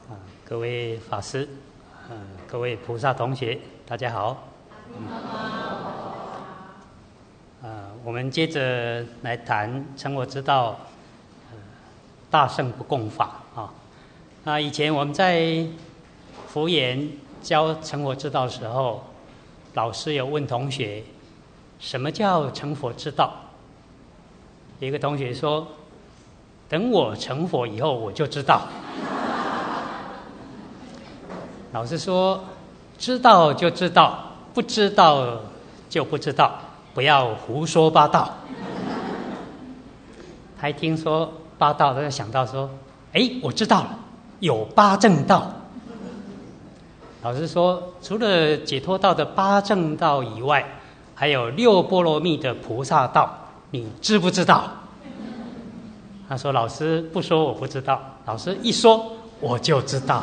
各位法师，各位菩萨同学，大家好。我们接着来谈成佛之道，大乘不共法啊。以前我们在福研教成佛之道的时候，老师有问同学，什么叫成佛之道？有一个同学说，等我成佛以后我就知道。老师说，知道就知道，不知道就不知道，不要胡说八道。他一听说八道，他就想到说，我知道了，有八正道。老师说，除了解脱道的八正道以外，还有六波罗蜜的菩萨道，你知不知道？他说，老师不说我不知道，老师一说我就知道。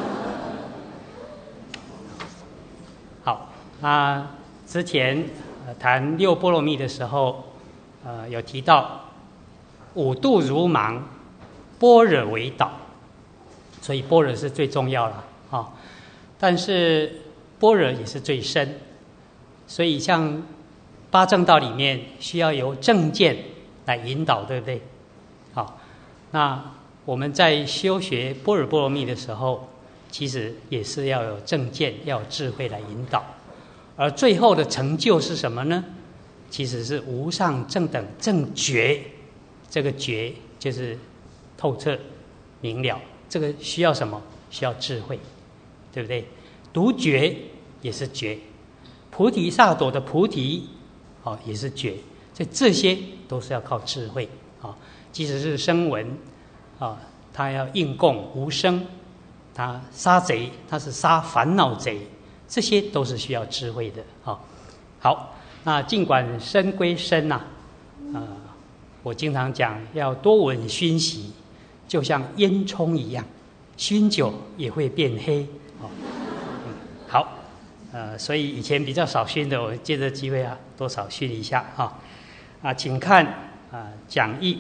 好，之前谈六波罗蜜的时候，有提到五度如盲，般若为导，所以般若是最重要了但是般若也是最深，所以像八正道里面需要由正见来引导，对不对？好，那我们在修学般若波罗蜜的时候，其实也是要有正见，要有智慧来引导，而最后的成就是什么呢？其实是无上正等正觉，这个觉就是透彻明了，这个需要什么？需要智慧，对不对？独觉也是觉，菩提萨埵的菩提也是觉，所以这些都是要靠智慧即使是声闻他要应供无生，他杀贼，他是杀烦恼贼，这些都是需要智慧的好，那尽管深归深我经常讲要多闻熏习，就像烟囱一样，熏久也会变黑好，所以以前比较少熏的，我借着机会多少熏一下请看讲义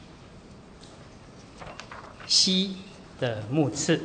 西的目次。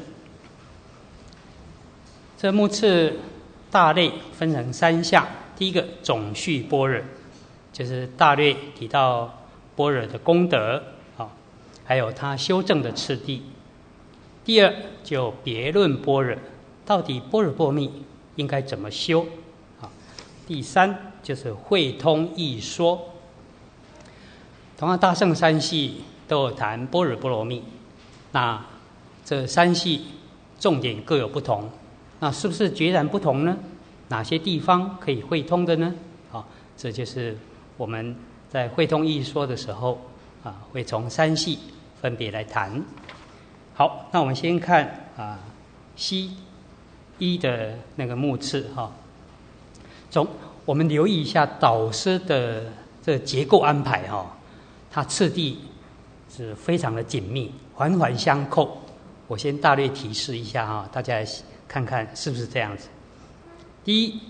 这目次大类分成三项，第一个总序般若，就是大略提到般若的功德还有它修正的次第。第二就别论般若，到底般若波罗蜜应该怎么修第三就是会通义说，同样大乘三系都有谈般若波罗蜜，那这三系重点各有不同，那是不是截然不同呢？哪些地方可以会通的呢？这就是我们在会通义说的时候会从三系分别来谈。好，那我们先看西一的那个目次我们留意一下导师的这个结构安排它次第是非常的紧密，环环相扣。我先大略提示一下大家看看是不是这样子。第一，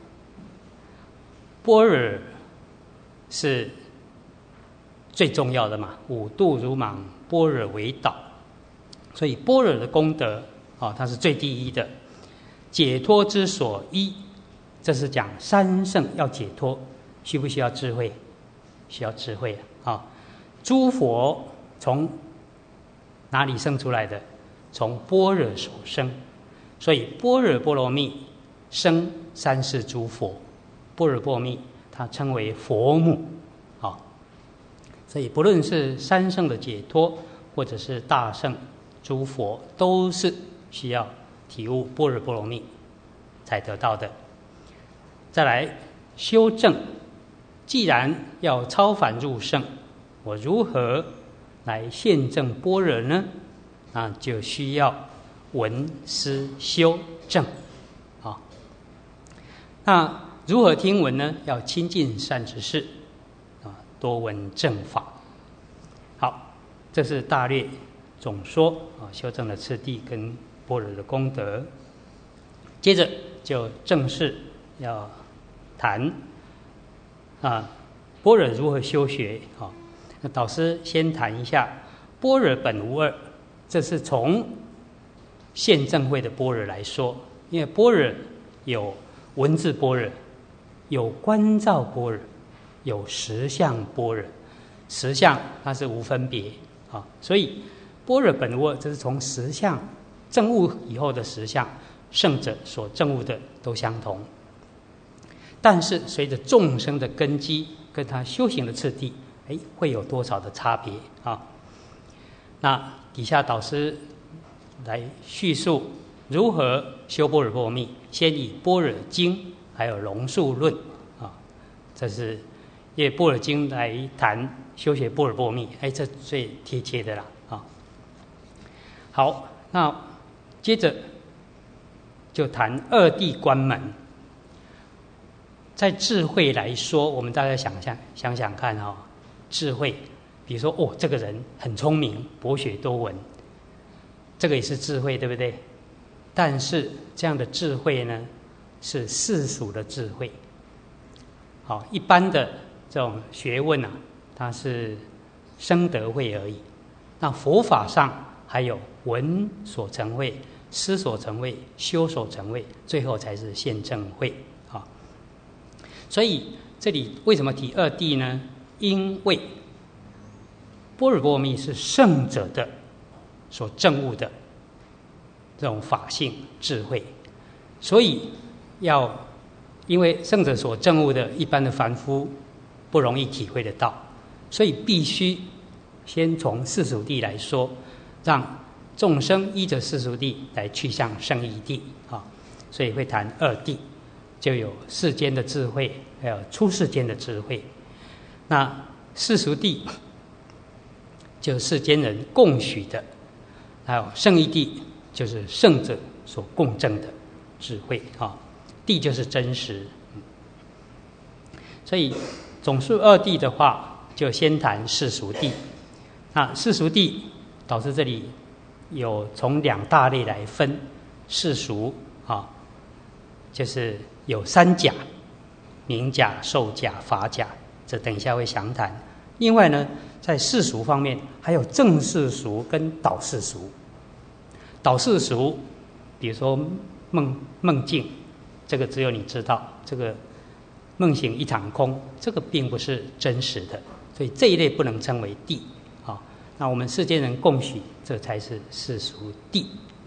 般若是最重要的嘛，五度如盲，般若为导，所以般若的功德它是最第一的。解脱之所依，这是讲三圣要解脱，需不需要智慧？需要智慧诸佛从哪里生出来的？从般若所生，所以般若波罗蜜生三世诸佛，般若波罗蜜它称为佛母所以不论是三圣的解脱，或者是大圣诸佛，都是需要体悟般若波罗蜜才得到的。再来修正，既然要超凡入圣，我如何来现证般若呢？那就需要闻思修正那如何听闻呢？要亲近善知识多闻正法。好，这是大略总说修正的次第跟般若的功德。接着就正式要谈般若如何修学那导师先谈一下般若本无二，这是从现证会的般若来说，因为般若有文字般若，有观照般若，有实相般若。实相它是无分别啊，所以般若本无二，这是从实相证悟以后的实相，圣者所证悟的都相同。但是随着众生的根基跟他修行的次第，会有多少的差别啊？那底下导师来叙述如何修般若波罗蜜，先以般若经还有龙树论啊，这是因为般若经来谈修学般若波罗蜜，这最贴切的啦啊。好，那接着就谈二谛关门。在智慧来说，我们大家想想看啊，智慧，比如说这个人很聪明，博学多闻，这个也是智慧，对不对？但是这样的智慧呢，是世俗的智慧。好，一般的这种学问啊，它是生德慧而已。那佛法上还有闻所成慧、思所成慧、修所成慧，最后才是现证慧啊。所以这里为什么提二谛呢？因为般若波罗蜜是圣者的所证悟的这种法性智慧，所以因为圣者所证悟的，一般的凡夫不容易体会得到，所以必须先从世俗谛来说，让众生依着世俗谛来去向圣义谛啊。所以会谈二谛，就有世间的智慧，还有出世间的智慧。那世俗谛就是世间人共许的，还有圣义谛就是圣者所共证的智慧啊。谛就是真实，所以总数二谛的话，就先谈世俗谛。那世俗谛，导师这里有从两大类来分，世俗啊，就是有三甲：名甲、受甲、法甲，这等一下会详谈。另外呢，在世俗方面，还有正世俗跟倒世俗。倒世俗，比如说梦境，这个只有你知道，这个梦醒一场空，这个并不是真实的，所以这一类不能称为谛啊。那我们世间人共许，这才是世俗谛。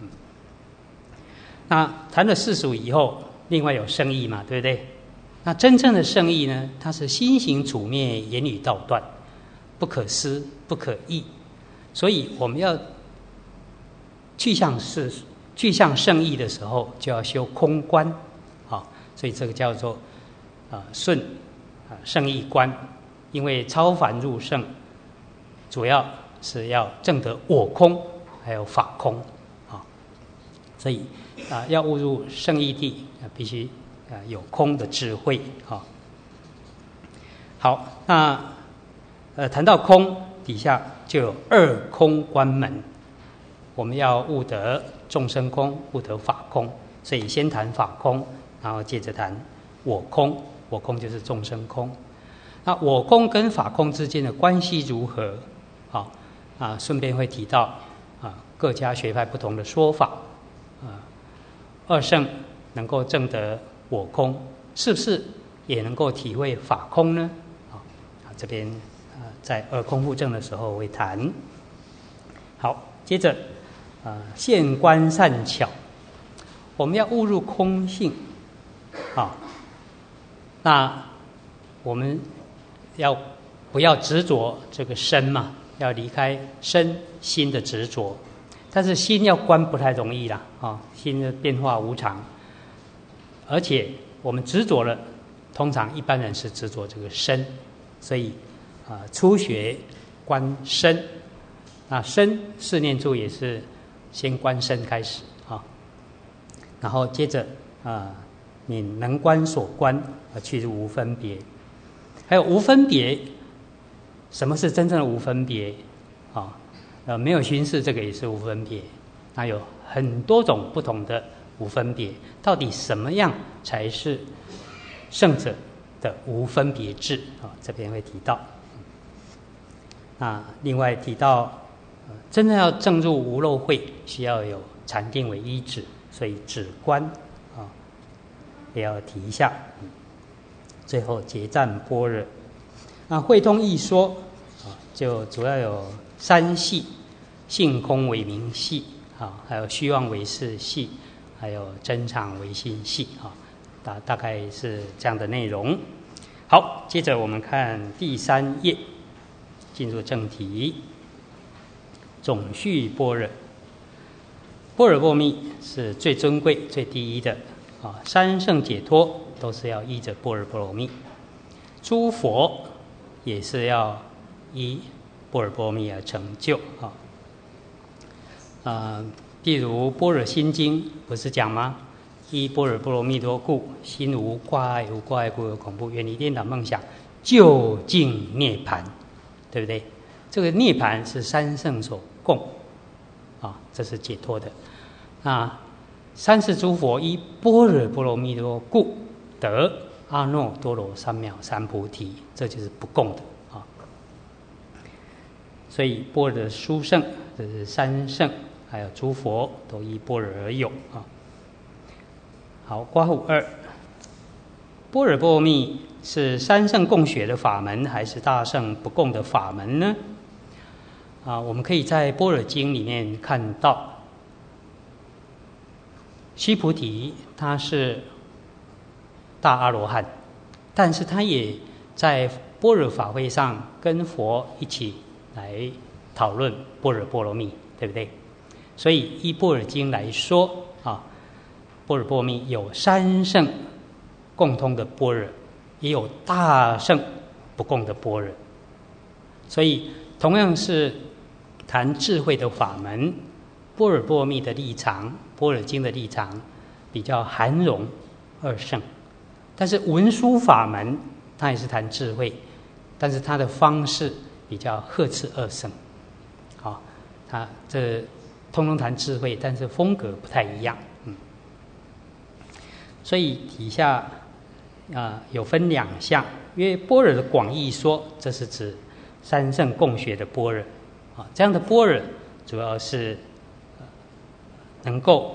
那谈了世俗以后，另外有圣义嘛，对不对？那真正的圣义呢，它是心行处灭，言语道断，不可思，不可议。所以我们要去向圣义的时候，就要修空观啊。所以这个叫做顺圣义观，因为超凡入圣，主要是要证得我空，还有法空啊。所以要悟入圣义谛，必须有空的智慧啊。好，那谈到空，底下就有二空关门。我们要悟得众生空，悟得法空，所以先谈法空，然后接着谈我空。我空就是众生空。那我空跟法空之间的关系如何？顺便会提到各家学派不同的说法。二圣能够证得我空，是不是也能够体会法空呢？这边在二空互证的时候会谈。好，接着现观善巧，我们要悟入空性那我们不要执着这个身嘛，要离开身心的执着。但是心要观不太容易啦心的变化无常，而且我们执着了，通常一般人是执着这个身，所以初学观身，那身四念处也是先观身开始然后接着你能观所观去入无分别。还有无分别，什么是真正的无分别没有熏视，这个也是无分别。那有很多种不同的无分别，到底什么样才是圣者的无分别智这边会提到。另外提到真正要证入无漏慧，需要有禅定为依止，所以止观也要提一下。最后结赞般若。那会通义说就主要有三系：性空为名系还有虚妄为事系，还有真常为心系大概是这样的内容。好，接着我们看第3页，进入正题。总序般若，般若波密是最尊贵、最第一的三圣解脱都是要依着般若波罗蜜，诸佛也是要依般若波罗蜜而成就譬如《般若心经》不是讲吗？依般若波罗蜜多故，心无挂碍，无挂碍故有恐怖，远离颠倒梦想，究竟涅槃，对不对？这个涅槃是三圣所共这是解脱的。三世诸佛依般若波罗蜜多故得阿耨多罗三藐三菩提，这就是不共的所以般若殊胜，这是三圣还有诸佛都依般若而有好，括弧2，般若波罗蜜是三圣共学的法门，还是大圣不共的法门呢？我们可以在《般若经》里面看到，须菩提他是大阿罗汉，但是他也在般若法会上跟佛一起来讨论般若波罗蜜，对不对？所以依《般若经》来说般若波罗蜜有三圣共通的般若，也有大圣不共的般若。所以同样是谈智慧的法门，般若波罗蜜的立场，般若经的立场比较含容二圣，但是文殊法门它也是谈智慧，但是它的方式比较呵斥二圣它这通通谈智慧，但是风格不太一样所以底下有分2项，因为般若的广义说，这是指三圣共学的般若这样的般若主要是能够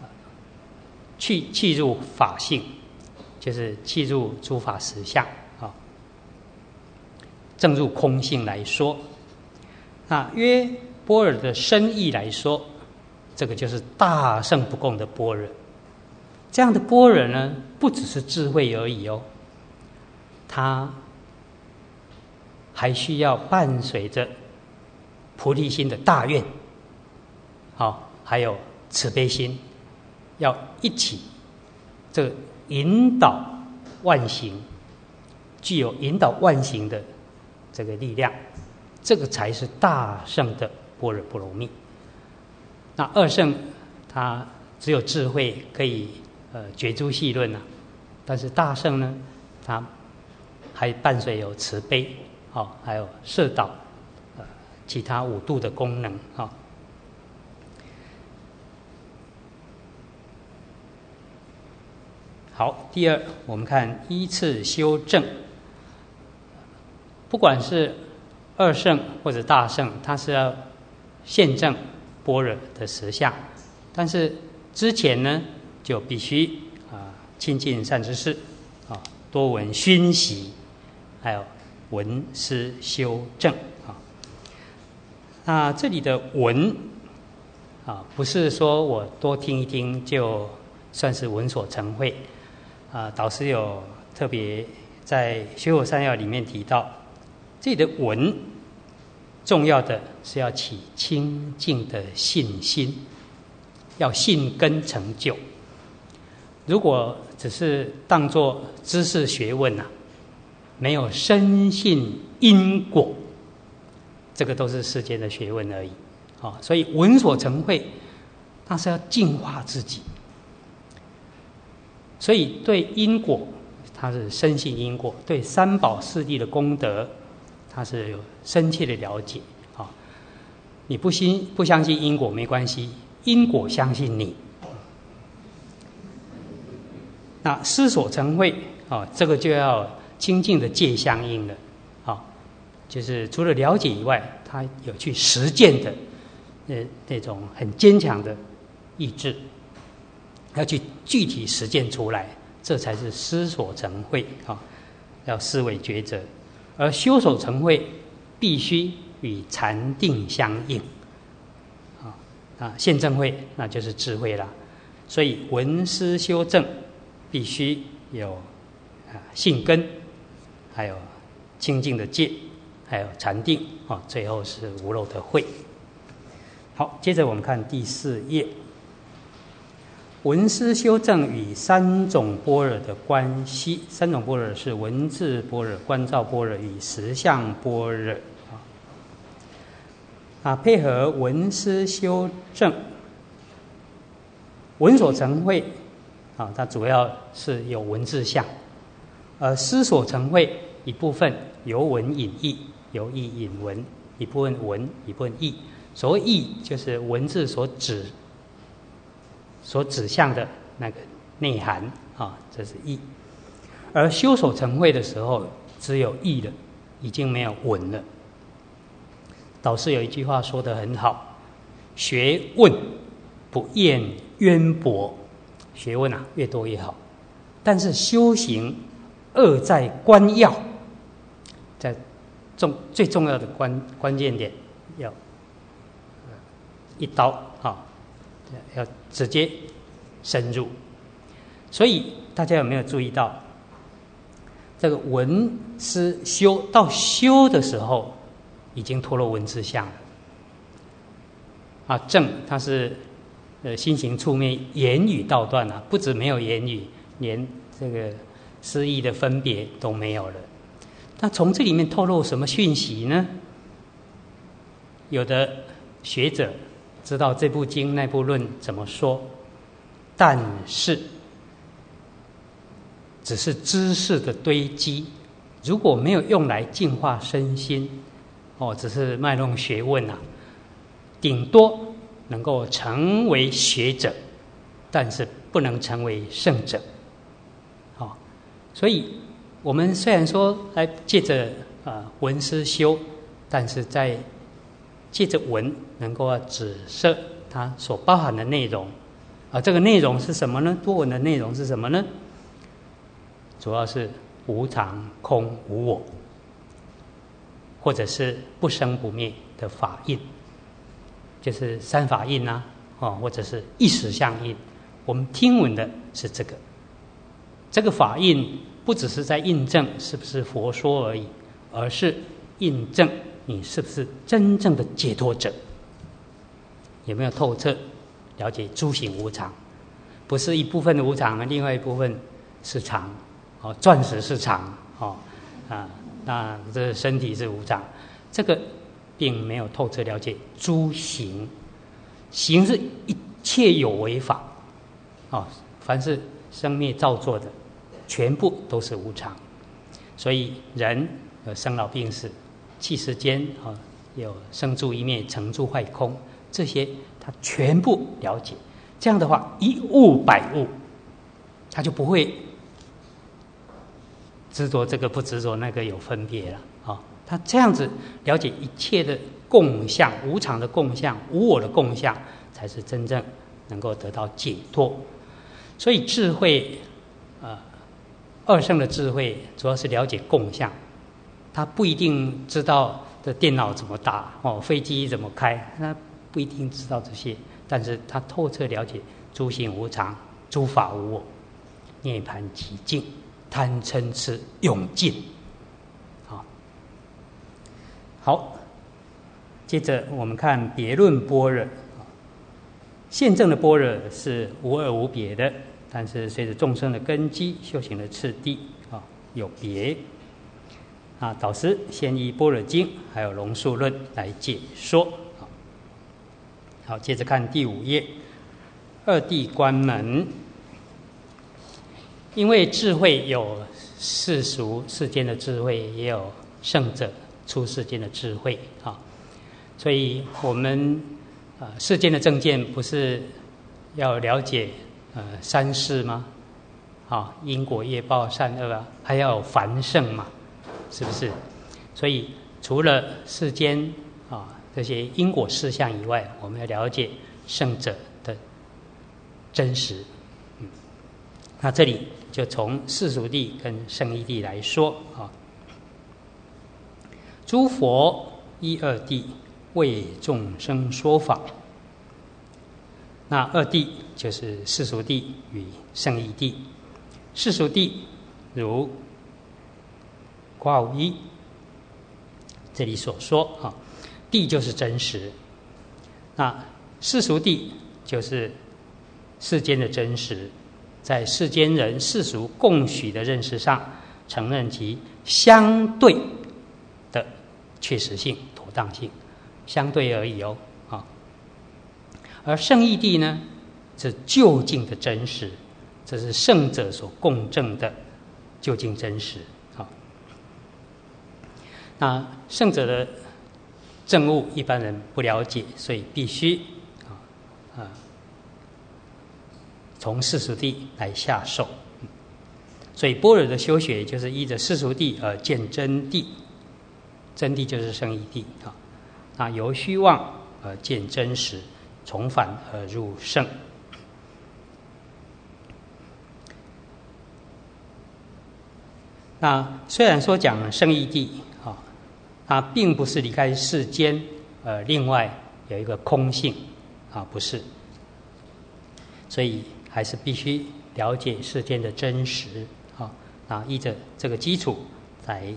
契入法性，就是契入诸法实相正入空性来说。约般若的深义来说，这个就是大圣不共的般若。这样的般若呢，不只是智慧而已它还需要伴随着菩提心的大愿还有慈悲心，要一起这个引导万行，具有引导万行的这个力量，这个才是大圣的般若波罗蜜。那二圣它只有智慧可以决诸细论但是大圣呢，它还伴随有慈悲还有摄导其他5度的功能好，第2我们看依次修正。不管是二圣或者大圣，它是要现证般若的实相，但是之前呢就必须亲近善知识多闻熏习，还有闻思修正那这里的闻不是说我多听一听就算是闻所成慧导师有特别在《学佛三要》里面提到，这里的闻重要的是要起清净的信心，要信根成就。如果只是当作知识学问没有深信因果，这个都是世间的学问而已所以闻所成慧，那是要净化自己。所以对因果，它是深信因果；对三宝四谛的功德，它是有深切的了解你不相信因果没关系，因果相信你。那思所成慧这个就要清净的戒相应了就是除了了解以外，他有去实践的那种很坚强的意志，要去具体实践出来，这才是思所成慧啊！要思维抉择，而修所成慧必须与禅定相应现证慧那就是智慧啦。所以闻思修证必须有信根，还有清净的戒，还有禅定最后是无漏的慧。好，接着我们看第4页，闻思修证与3种般若的关系。3种般若是文字般若、观照般若与实相般若配合闻思修证，闻所成慧它主要是有文字相，而思所成慧一部分由文引义，由义引文，一部分文，一部分义。所谓义，就是文字所指向的那个内涵这是义。而修所成慧的时候，只有义了，已经没有文了。导师有一句话说得很好：学问不厌渊博，学问越多越好。但是修行恶在关要，在最重要的关键点，要一刀要直接深入。所以大家有没有注意到，这个闻思修到修的时候，已经脱落文字相了证它是心行处灭，言语道断不止没有言语，连这个思义的分别都没有了。那从这里面透露什么讯息呢？有的学者知道这部经那部论怎么说，但是只是知识的堆积，如果没有用来净化身心只是卖弄学问顶多能够成为学者，但是不能成为圣者所以我们虽然说来借着闻思修，但是在借着闻能够指涉它所包含的内容这个内容是什么呢？多闻的内容是什么呢？主要是无常、空、无我，或者是不生不灭的法印，就是三法印或者是一时相印。我们听闻的是这个法印不只是在印证是不是佛说而已，而是印证你是不是真正的解脱者，有没有透彻了解诸行无常，不是一部分的无常，另外一部分是常钻石是常那这身体是无常，这个并没有透彻了解诸行。行是一切有为法凡是生灭造作的全部都是无常。所以人有生老病死，气世间有生住异灭，成住坏空，这些他全部了解。这样的话，一悟百悟，他就不会执着这个不执着那个有分别了他这样子了解一切的共相，无常的共相，无我的共相，才是真正能够得到解脱。所以智慧二圣的智慧主要是了解共相，他不一定知道的电脑怎么打飞机怎么开，他不一定知道这些，但是他透彻了解诸行无常，诸法无我，涅槃寂静，贪嗔痴永尽好，接着我们看别论般若。现证的般若是无二无别的，但是随着众生的根基、修行的次第有别导师先依般若经还有龙树论来解说。好，接着看第5页，二谛关门。因为智慧有世俗世间的智慧，也有圣者出世间的智慧所以我们世间的正见不是要了解三世吗？因果业报善恶还要有凡圣嘛，是不是？所以除了世间这些因果事项以外，我们要了解圣者的真实。那这里就从世俗谛跟圣义谛来说啊，诸佛一二谛为众生说法。那二谛就是世俗谛与圣义谛。世俗谛如括号一这里所说啊，谛就是真实。那世俗谛就是世间的真实，在世间人世俗共许的认识上，承认其相对的确实性、妥当性，相对而已哦。而圣义谛呢，是究竟的真实，这是圣者所共证的究竟真实。那圣者的证悟一般人不了解，所以必须从世俗谛来下手。所以般若的修学就是依着世俗谛而见真谛，真谛就是圣义谛啊。那由虚妄而见真实，从凡而入圣。那虽然说讲圣义谛啊，它并不是离开世间，另外有一个空性啊，不是。所以还是必须了解世间的真实啊，那依着这个基础来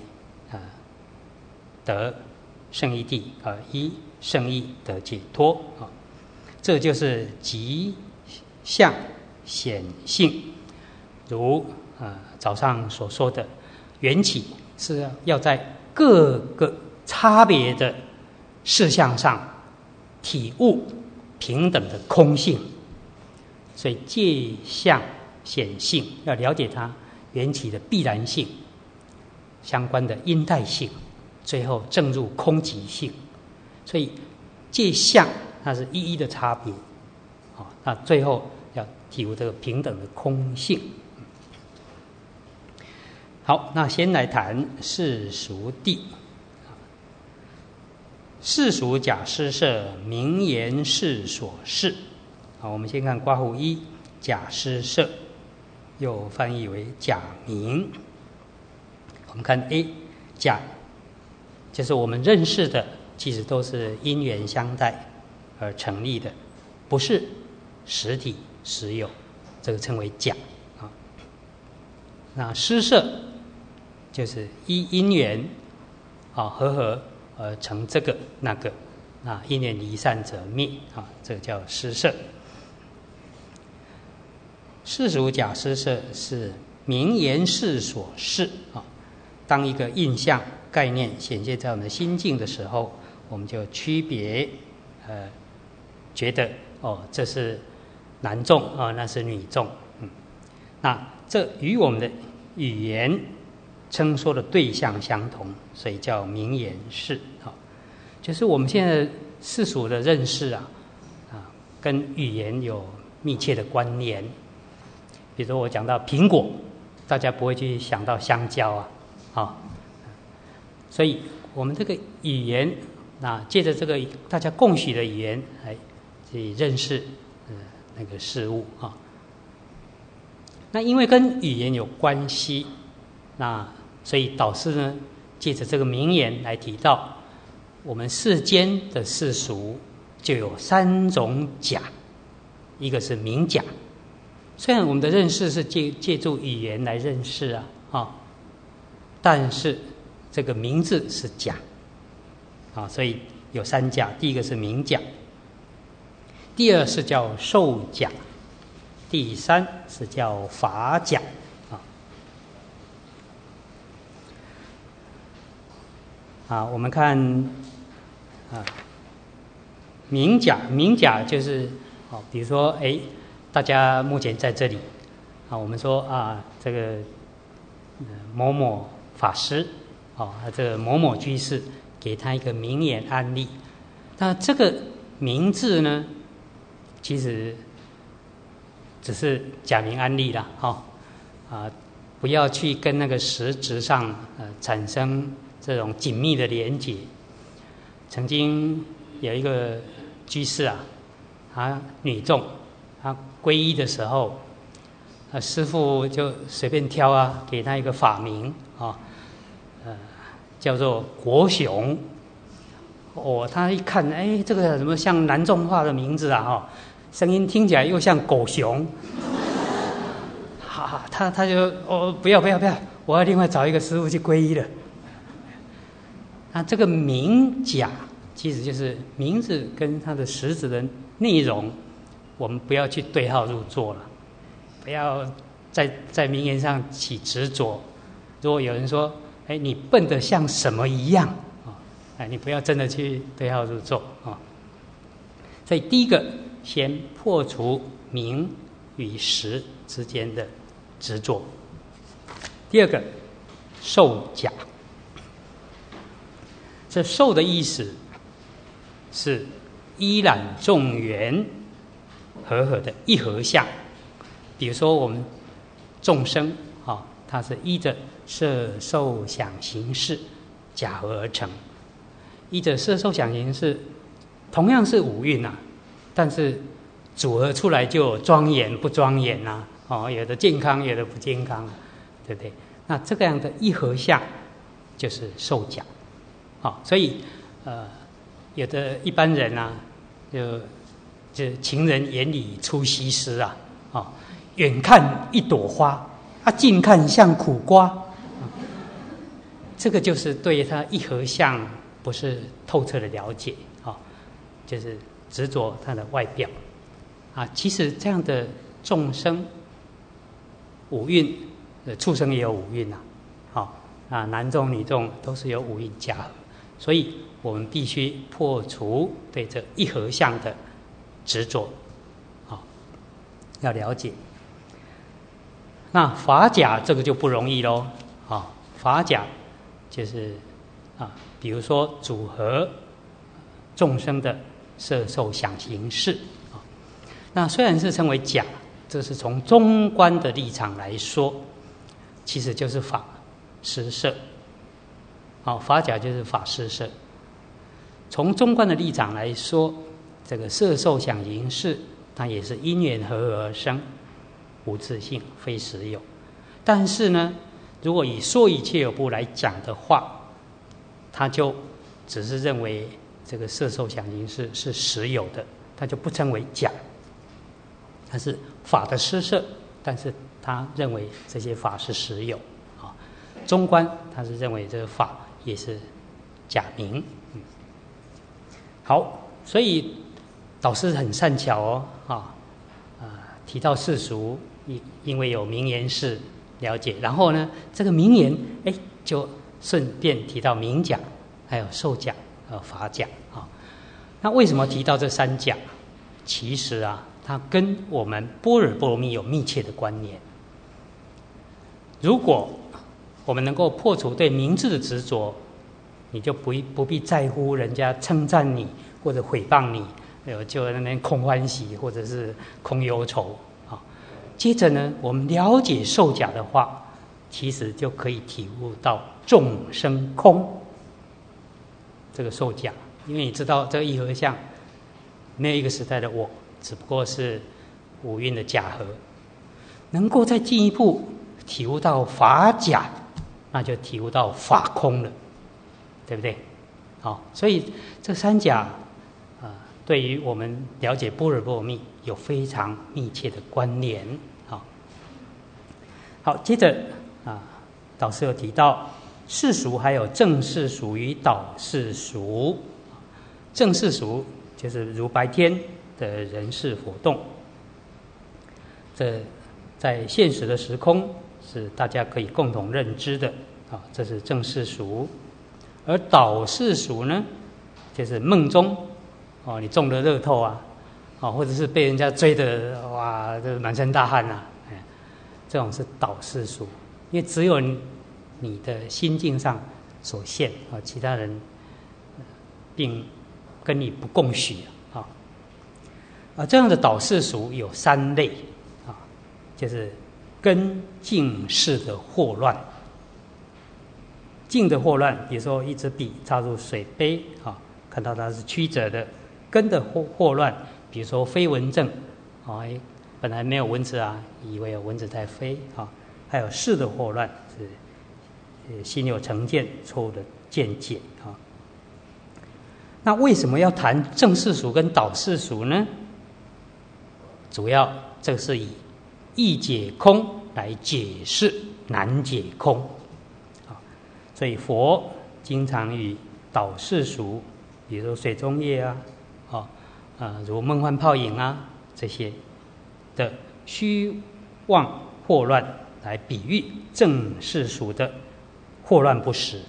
得圣义谛，依圣义得解脱啊。这就是极相显性，如早上所说的，缘起是要在各个差别的事项上体悟平等的空性，所以借相显性要了解它缘起的必然性，相关的因代性，最后证入空寂性。所以借相它是一一的差别，那最后要体悟这个平等的空性。好，那先来谈世俗谛。世俗假施设，名言是所示。好，我们先看括弧一，假施设，又翻译为假名。我们看 A， 假就是我们认识的，其实都是因缘相待而成立的，不是实体实有，这个称为假啊。那施设就是依因缘合而成这个那个，那因缘离散则灭啊，这个叫施设。世俗假施设是名言是所示啊。当一个印象概念显现在我们的心境的时候，我们就区别觉得这是男众那是女众，那这与我们的语言称说的对象相同，所以叫名言是就是我们现在世俗的认识跟语言有密切的关联。比如说我讲到苹果，大家不会去想到香蕉所以我们这个语言借着这个大家共许的语言来去认识那个事物那因为跟语言有关系，那所以导师呢借着这个名言来提到我们世间的世俗就有三种假，一个是名假，虽然我们的认识是借助语言来认识但是这个名字是假所以有三假，第一个是名假，第二是叫受假，第三是叫法假我们看名假就是比如说大家目前在这里我们说这个某某法师这个某某居士给他一个名言案例，那这个名字呢其实只是假名案例啦不要去跟那个实质上产生这种紧密的连结。曾经有一个居士女众他皈依的时候，师父就随便挑啊，给他一个法名啊，叫做国雄。他一看，哎，这个怎么像南众话的名字啊？声音听起来又像狗熊。他就不要，我要另外找一个师父去皈依了。那这个名假，其实就是名字跟它的实质的内容，我们不要去对号入座了，不要在名言上起执着。如果有人说，哎，你笨得像什么一样你不要真的去对号入座所以第一个，先破除名与实之间的执着。第二个，受假。这受的意思是依染众缘和合的一合相。比如说我们众生它是依着色受想行识假合而成。依着色受想行识，同样是五蕴但是组合出来就有庄严不庄严有的健康，有的不健康，对不对？那这个样的一合相就是受假。所以有的一般人就情人眼里出西施远看一朵花近看像苦瓜这个就是对他一合相不是透彻的了解就是执着他的外表其实这样的众生五蕴，畜生也有五蕴男众女众都是有五蕴假合，所以我们必须破除对这一合相的执着要了解。那法假这个就不容易咯法假就是比如说组合众生的色受想行识那虽然是称为假，这是从中观的立场来说，其实就是法施设法假就是法施设。从中观的立场来说，这个色受想行识它也是因缘合合而生，无自性，非实有。但是呢，如果以说一切有部来讲的话，他就只是认为这个色受想行识是实有的，他就不称为假。它是法的施设，但是他认为这些法是实有中观他是认为这个法也是假名好，所以导师很善巧提到世俗，因为有名言是了解，然后呢，这个名言就顺便提到名假，还有受假、法假那为什么提到这三假？其实它跟我们般若波罗蜜有密切的关联。如果我们能够破除对名字的执着，你就不必在乎人家称赞你或者诽谤你，就在那边空欢喜或者是空忧愁接着呢，我们了解受假的话，其实就可以体悟到众生空这个受假。因为你知道这个一合相没有一个时代的我，只不过是五蕴的假合。能够再进一步体悟到法假，那就体悟到法空了，对不对？所以这三假对于我们了解般若波罗蜜有非常密切的关联。好，接着导师有提到世俗还有正世俗与倒世俗。正世俗就是如白天的人事活动，这在现实的时空是大家可以共同认知的这是正世俗。而倒世俗呢，就是梦中你中了乐透或者是被人家追得哇，这满身大汗这种是倒世俗。因为只有你的心境上所现其他人并跟你不共许这样的倒世俗有三类就是根境事的惑乱。境的惑乱，比如说一支笔插入水杯看到它是曲折的；根的惑乱，比如说飞蚊症本来没有蚊子啊，以为有蚊子在飞还有事的祸乱是心有成见，错误的见解那为什么要谈正世俗跟倒世俗呢？主要这是以易解空来解释难解空所以佛经常以倒世俗，比如水中业如梦幻泡影这些的虚妄惑乱来比喻正世俗的惑乱不实。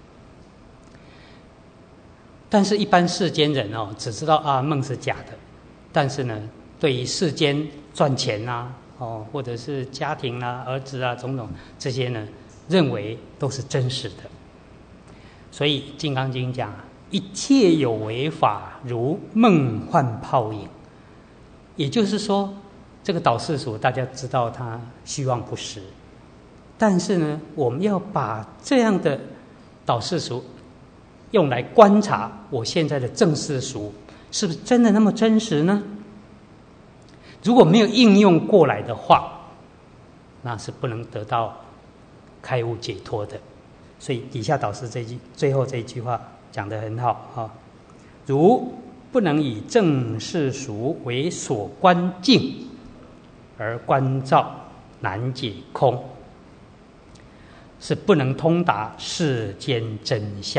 但是一般世间人只知道梦是假的，但是呢，对于世间赚钱或者是家庭儿子种种这些呢，认为都是真实的。所以《金刚经》讲一切有为法如梦幻泡影，也就是说这个倒世俗大家知道它虚妄不实，但是呢，我们要把这样的倒世俗用来观察我现在的正世俗是不是真的那么真实呢？如果没有应用过来的话，那是不能得到开悟解脱的。所以底下导师最后这一句话讲得很好如不能以正世俗为所观境，而观照难解空，是不能通达世间真相。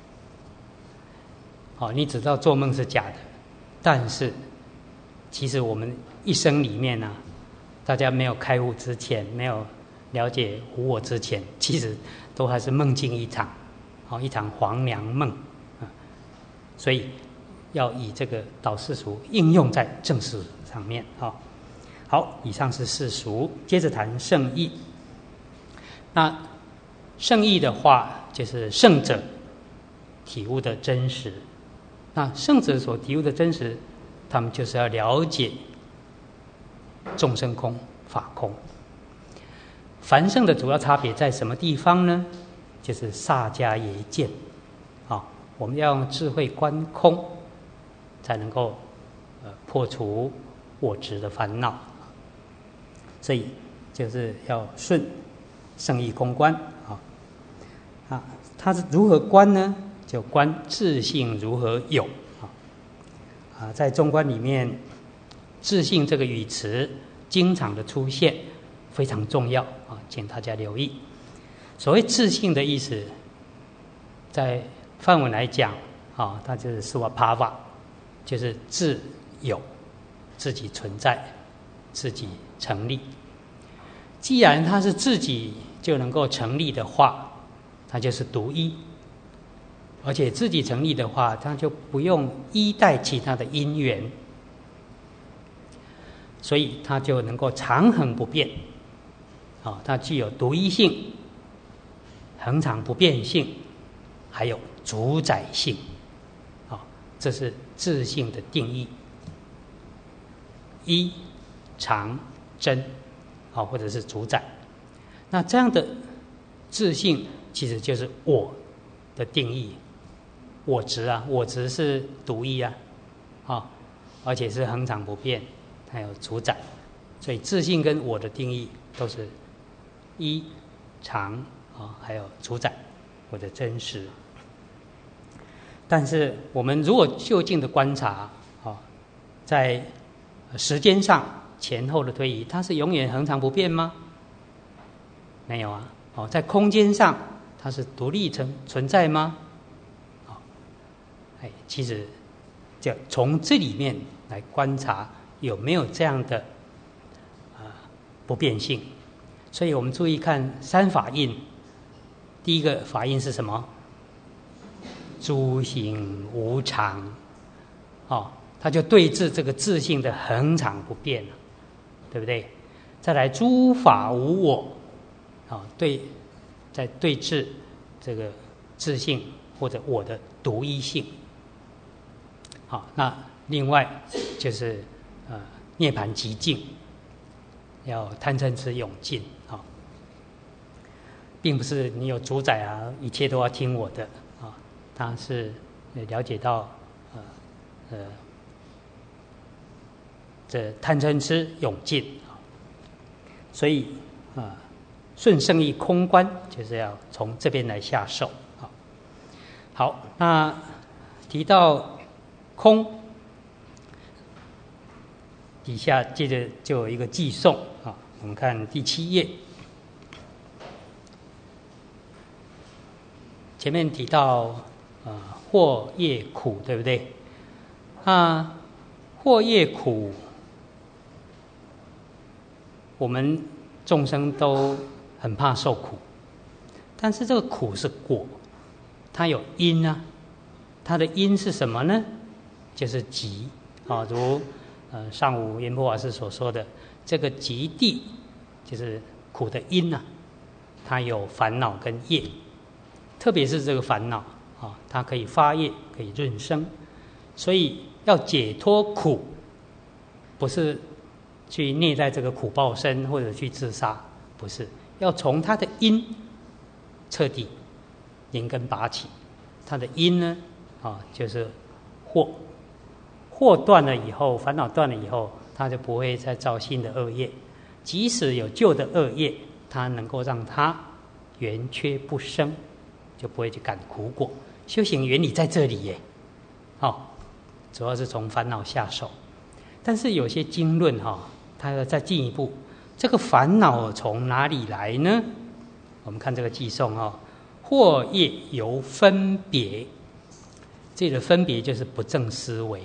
你只知道做梦是假的，但是其实我们一生里面大家没有开悟之前，没有了解无我之前，其实都还是梦境一场，一场黄粱梦所以要以这个倒世俗应用在正世上面好，以上是世俗，接着谈圣义。那圣义的话，就是圣者体悟的真实。那圣者所体悟的真实，他们就是要了解众生空、法空。凡圣的主要差别在什么地方呢？就是萨迦耶见我们要用智慧观空，才能够破除我执的烦恼。所以就是要顺圣义空观它是如何观呢？就观自性如何有在中观里面，自性这个语词经常的出现，非常重要请大家留意。所谓自性的意思，在梵文来讲它就是 svabhava， 就是自有，自己存在，自己成立。既然它是自己就能够成立的话，它就是独一，而且自己成立的话，它就不用依赖其他的因缘，所以它就能够长恒不变它具有独一性、恒常不变性，还有主宰性这是自性的定义。一、常、真或者是主宰。那这样的自性其实就是我的定义，我执我执是独一而且是恒常不变，还有主宰。所以自性跟我的定义都是一、常还有主宰，我的真实。但是我们如果就近的观察在时间上前后的推移，它是永远恒常不变吗？没有在空间上它是独立存在吗？其实就从这里面来观察有没有这样的不变性。所以我们注意看三法印，第一个法印是什么？诸行无常它就对治这个自性的恒常不变对不对？再来诸法无我在对治这个自性或者我的独一性那另外就是涅槃极静，要贪嗔痴永尽并不是你有主宰一切都要听我的它是了解到这贪嗔痴永尽。所以顺胜义空观就是要从这边来下手。好，那提到空，底下接着就有一个偈颂啊，我们看第7页，前面提到惑业苦，对不对？惑业苦，我们众生都很怕受苦，但是这个苦是果，它有因啊，它的因是什么呢？就是集啊，如上午阎婆法师所说的，这个集地就是苦的因啊，它有烦恼跟业，特别是这个烦恼啊，它可以发业，可以润生，所以要解脱苦，不是去虐待这个苦报身或者去自杀，不是，要从它的因彻底连根拔起。它的因呢就是惑断了以后，烦恼断了以后，它就不会再造新的恶业，即使有旧的恶业，它能够让它圆缺不生，就不会去感苦果。修行原理在这里耶，主要是从烦恼下手。但是有些经论它要再进一步，这个烦恼从哪里来呢？我们看这个偈颂惑业由分别，这里的分别就是不正思维。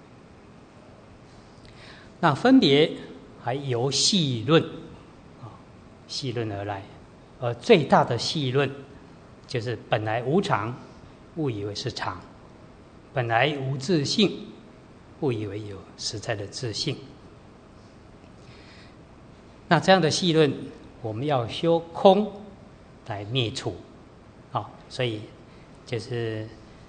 那分别还由细论细论而来，而最大的细论就是本来无常，误以为是常；本来无自性，误以为有实在的自性。那这样的细论，我们要修空来灭除所以就是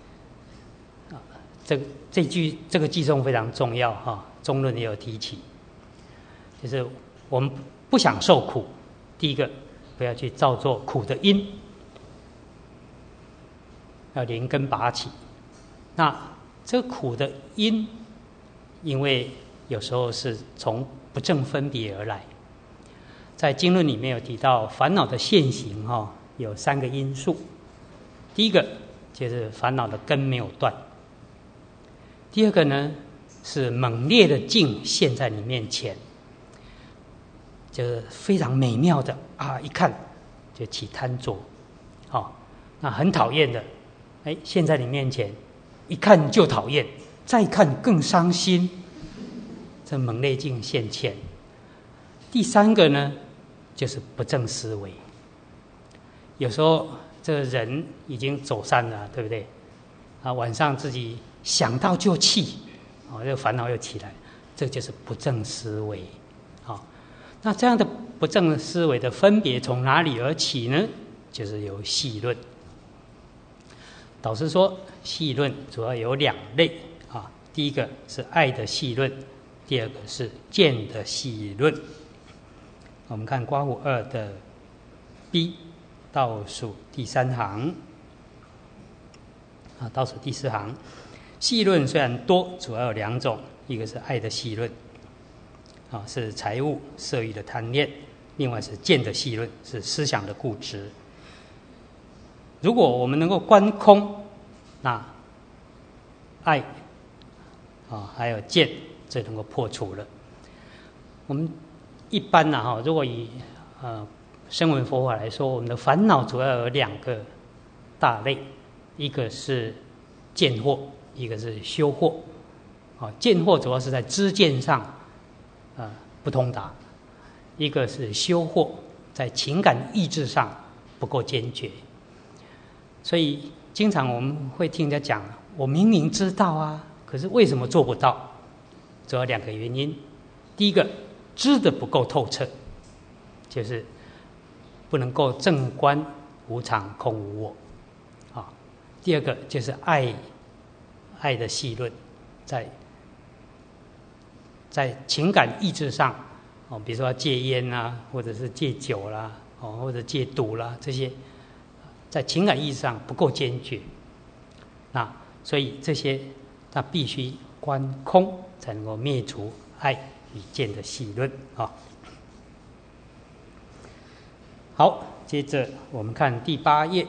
这个偈颂非常重要中论也有提起，就是我们不想受苦，第一个不要去造作苦的因，要连根拔起。那这个苦的因，因为有时候是从不正分别而来，在经论里面有提到烦恼的现行有3个因素。第一个就是烦恼的根没有断，第二个呢是猛烈的境现在你面前，就是非常美妙的一看就起贪着那很讨厌的现在你面前一看就讨厌，再看更伤心，这猛烈境现前。第3个呢就是不正思维，有时候这个人已经走散了，对不对？晚上自己想到就气，这个烦恼又起来，这就是不正思维。那这样的不正思维的分别从哪里而起呢？就是由细论。导师说，细论主要有2类第一个是爱的细论，第二个是见的细论。我们看刮胡2的 B。倒数第3行倒数第4行，细论虽然多，主要有2种，一个是爱的细论是财物色欲的贪恋，另外是见的细论，是思想的固执。如果我们能够观空，那爱还有见就能够破除了。我们一般如果以声闻佛法来说，我们的烦恼主要有2个大类，一个是见惑，一个是修惑。见惑主要是在知见上不通达，一个是修惑，在情感意志上不够坚决。所以经常我们会听人家讲，我明明知道可是为什么做不到？主要2个原因。第一个，知得不够透彻，就是不能够正观无常空无我第二个就是爱的细论，在情感意志上比如说戒烟或者是戒酒啦或者戒赌啦，这些在情感意志上不够坚决。所以这些它必须观空才能够灭除爱与见的细论啊。好，接着我们看第8页。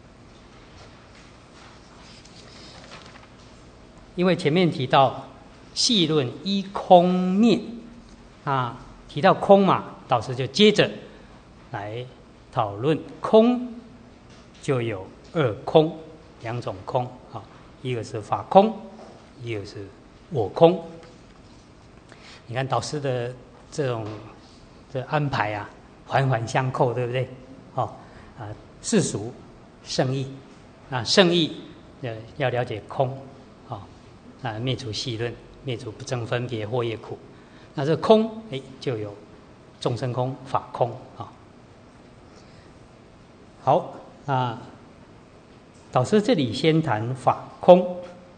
因为前面提到细论依空灭啊，提到空嘛，导师就接着来讨论空，就有2空，2种空啊，一个是法空，一个是我空。你看导师的这种安排啊，环环相扣，对不对？世俗圣义啊，圣义要了解空啊，灭除细论，灭除不正分别惑业苦。那这空就有众生空、法空啊。好啊，导师这里先谈法空。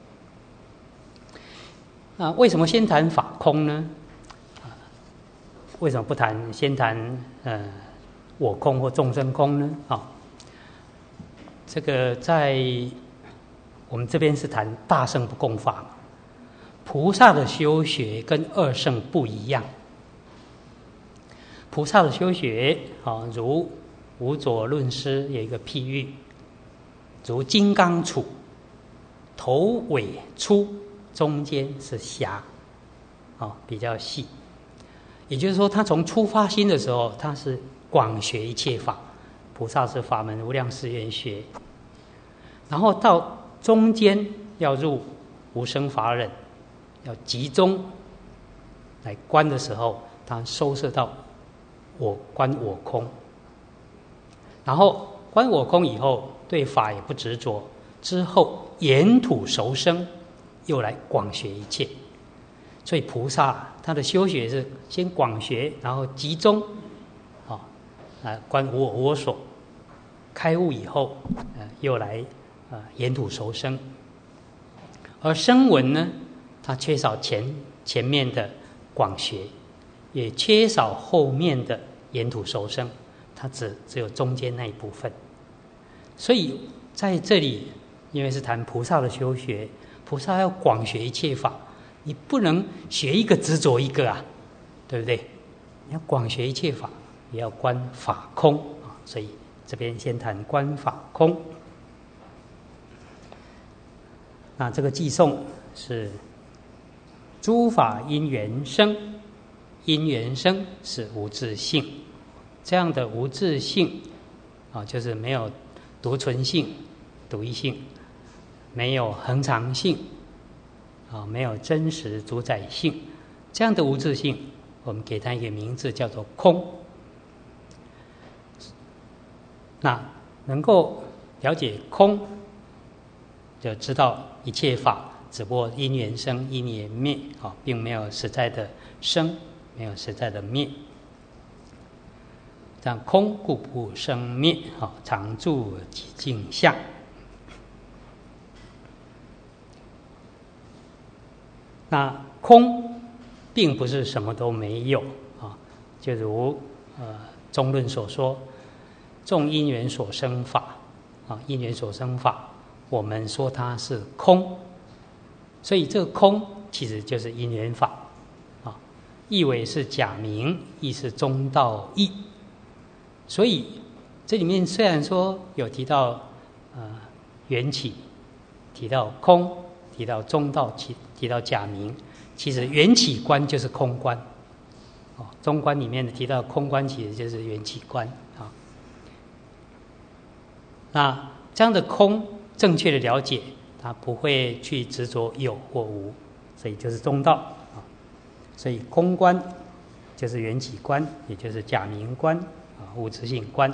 啊，为什么先谈法空呢？为什么不先谈我空或众生空呢？这个在我们这边是谈大乘不共法，菩萨的修学跟二乘不一样。菩萨的修学如无着论师有一个譬喻，如金刚杵，头尾粗，中间是狭，比较细。也就是说，他从出发心的时候，他是广学一切法，菩萨是法门无量誓愿学。然后到中间要入无生法忍，要集中来观的时候，他收摄到观我空。然后观我空以后，对法也不执着，之后沿土熟生，又来广学一切。所以菩萨他的修学是先广学，然后集中，观无我我所，开悟以后，又来沿土熟生。而声闻呢，它缺少前面的广学，也缺少后面的沿土熟生，它只有中间那一部分。所以在这里，因为是谈菩萨的修学，菩萨要广学一切法，你不能学一个执着一个啊，对不对？你要广学一切法，也要观法空啊。所以这边先谈观法空。那这个偈颂是诸法因缘生，因缘生是无自性。这样的无自性就是没有独存性、独一性，没有恒常性没有真实主宰性。这样的无自性，我们给它一个名字叫做空。那能够了解空，就知道一切法只不过因缘生，因缘灭并没有实在的生，没有实在的灭。这样空故不生灭，常住寂静相。那空并不是什么都没有就如中论所说，众因缘所生法因缘所生法，我们说它是空。所以这个空其实就是因缘法意为是假名，亦是中道义。所以这里面虽然说有提到缘起，提到空，提到中道，提到假名，其实缘起观就是空观中观里面提到空观，其实就是缘起观那这样的空正确的了解，他不会去执着有或无，所以就是中道所以空观就是缘起观，也就是假名观无自性观。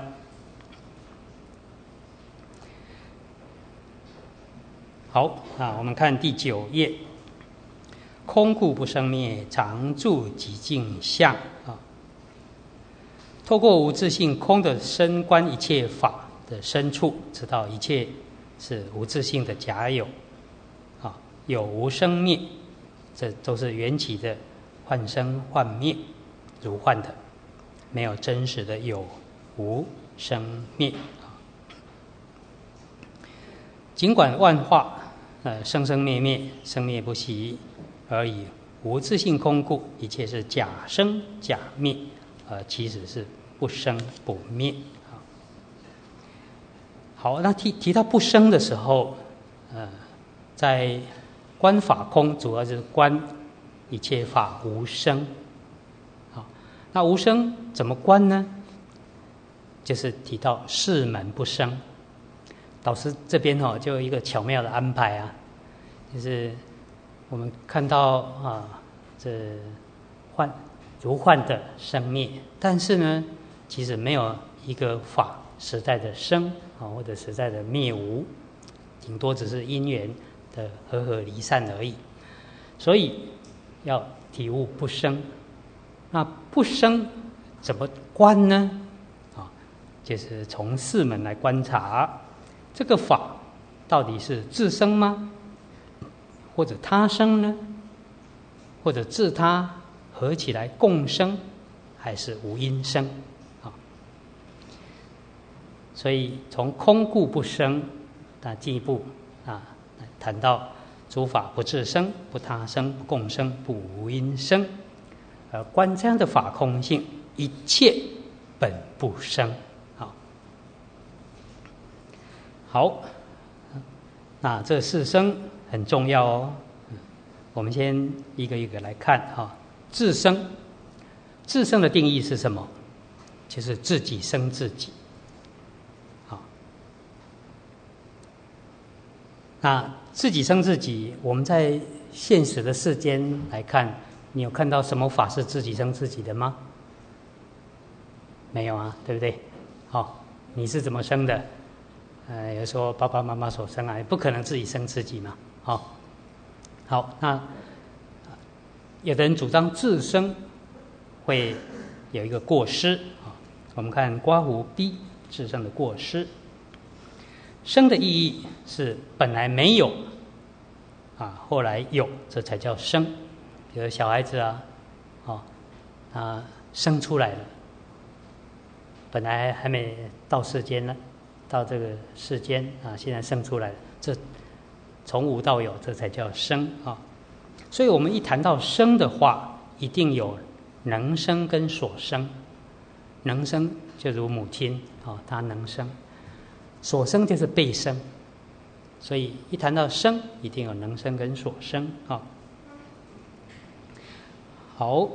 好我们看第9页，空故不生灭，常住寂静相透过无自性空的深观一切法的深处，知道一切是无自性的假有有无生灭，这都是缘起的幻生幻灭，如幻的，没有真实的有无生灭尽管万化生生灭灭，生灭不息，而以无自性空故，一切是假生假灭，其实是不生不灭。好，那提到不生的时候，在观法空，主要就是观一切法无生。好，那无生怎么观呢？就是提到四门不生。导师这边就有一个巧妙的安排啊，就是我们看到这如幻的生灭，但是呢，其实没有一个法实在的生或者实在的灭无，顶多只是因缘的合合离散而已。所以要体悟不生。那不生怎么观呢？就是从四门来观察这个法到底是自生吗？或者他生呢？或者自他合起来共生，还是无因生？所以从空故不生，那进一步谈到诸法不自生、不他生、不共生、不无因生，观这样的法空性，一切本不生。好，那这四生很重要哦。我们先一个一个来看自生，自生的定义是什么？就是自己生自己。好，那自己生自己，我们在现实的世间来看，你有看到什么法是自己生自己的吗？没有啊，对不对？你是怎么生的？有时候爸爸妈妈所生也不可能自己生自己嘛。好，那有的人主张自生会有一个过失。我们看刮胡 B 自生的过失。生的意义是本来没有后来有，这才叫生。比如小孩子他生出来了，本来还没到世间呢，到这个世间现在生出来了，这从无到有，这才叫生所以我们一谈到生的话，一定有能生跟所生。能生就如母亲她能生，所生就是被生。所以一谈到生，一定有能生跟所生好，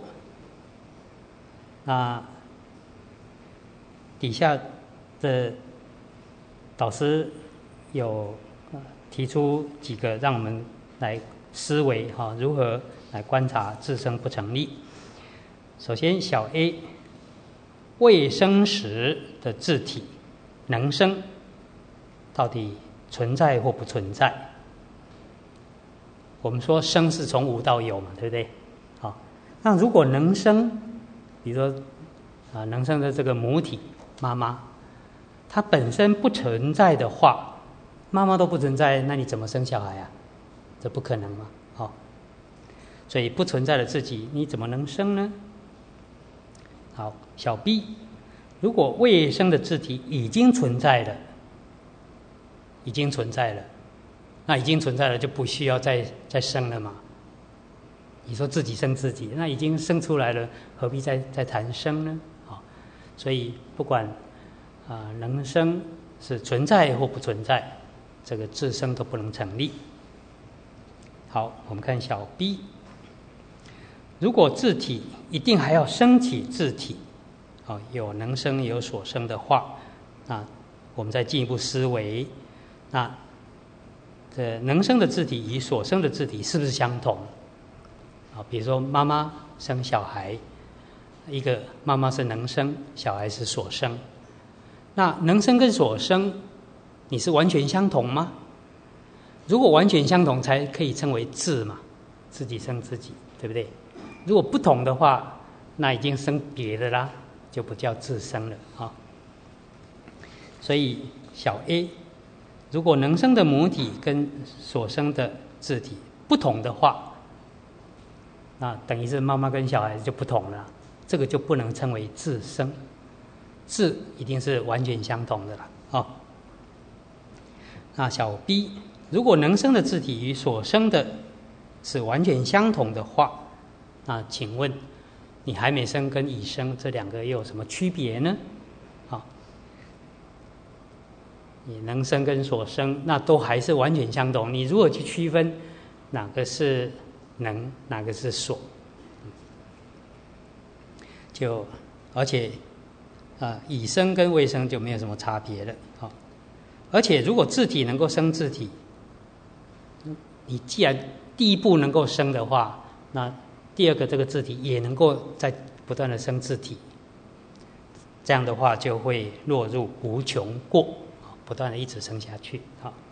那底下的导师有提出几个让我们来思维如何来观察自生不成立。首先小 A， 未生时的自体能生到底存在或不存在？我们说生是从无到有嘛，对不对？那如果能生，比如说能生的这个母体妈妈，它本身不存在的话，妈妈都不存在，那你怎么生小孩啊？这不可能嘛。所以不存在的自己，你怎么能生呢？好，小 B， 如果未生的自体已经存在了，那已经存在了就不需要再生了嘛。你说自己生自己，那已经生出来了，何必再谈生呢？所以不管能生是存在或不存在，这个自生都不能成立。好，我们看小 B， 如果自体一定还要生起自体，有能生有所生的话，那我们再进一步思维，那这能生的自体与所生的自体是不是相同？比如说妈妈生小孩，一个妈妈是能生，小孩是所生，那能生跟所生你是完全相同吗？如果完全相同才可以称为自嘛，自己生自己，对不对？如果不同的话，那已经生别的啦，就不叫自生了所以小 A， 如果能生的母体跟所生的自体不同的话，那等于是妈妈跟小孩就不同了，这个就不能称为自生，自一定是完全相同的了那小 B， 如果能生的自体与所生的是完全相同的话， 那请问你还没生跟已生这两个又有什么区别呢？你能生跟所生，那都还是完全相同。你如果去区分哪个是能，哪个是所，而且已生跟未生就没有什么差别了。而且如果自体能够生自体，你既然第一步能够生的话，那第二个这个自体也能够在不断的生自体，这样的话就会落入无穷过，不断的一直生下去。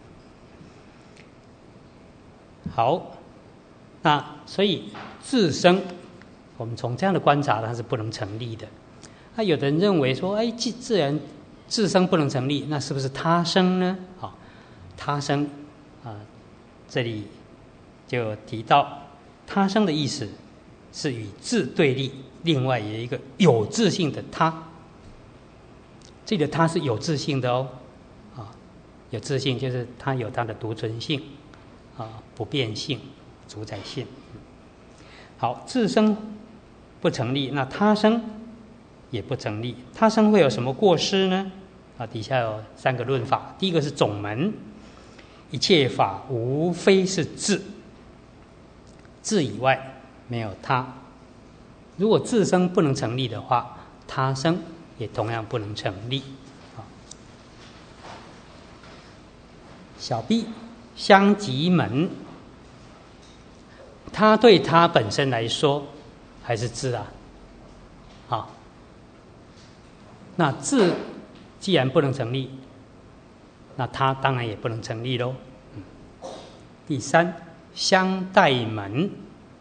好，那所以自生，我们从这样的观察它是不能成立的。那有的人认为说，自然自生不能成立，那是不是他生呢？他生这里就提到他生的意思是与自对立，另外有一个有自性的他。这个他是有自性的有自性就是它有它的独存性不变性、主宰性。好，自生不成立，那他生也不成立。他生会有什么过失呢？底下有3个论法。第一个是总门，一切法无非是自，自以外没有他。如果自生不能成立的话，他生也同样不能成立。小 b 相即门，他对他本身来说还是自那自既然不能成立，那他当然也不能成立咯。第3，相待门，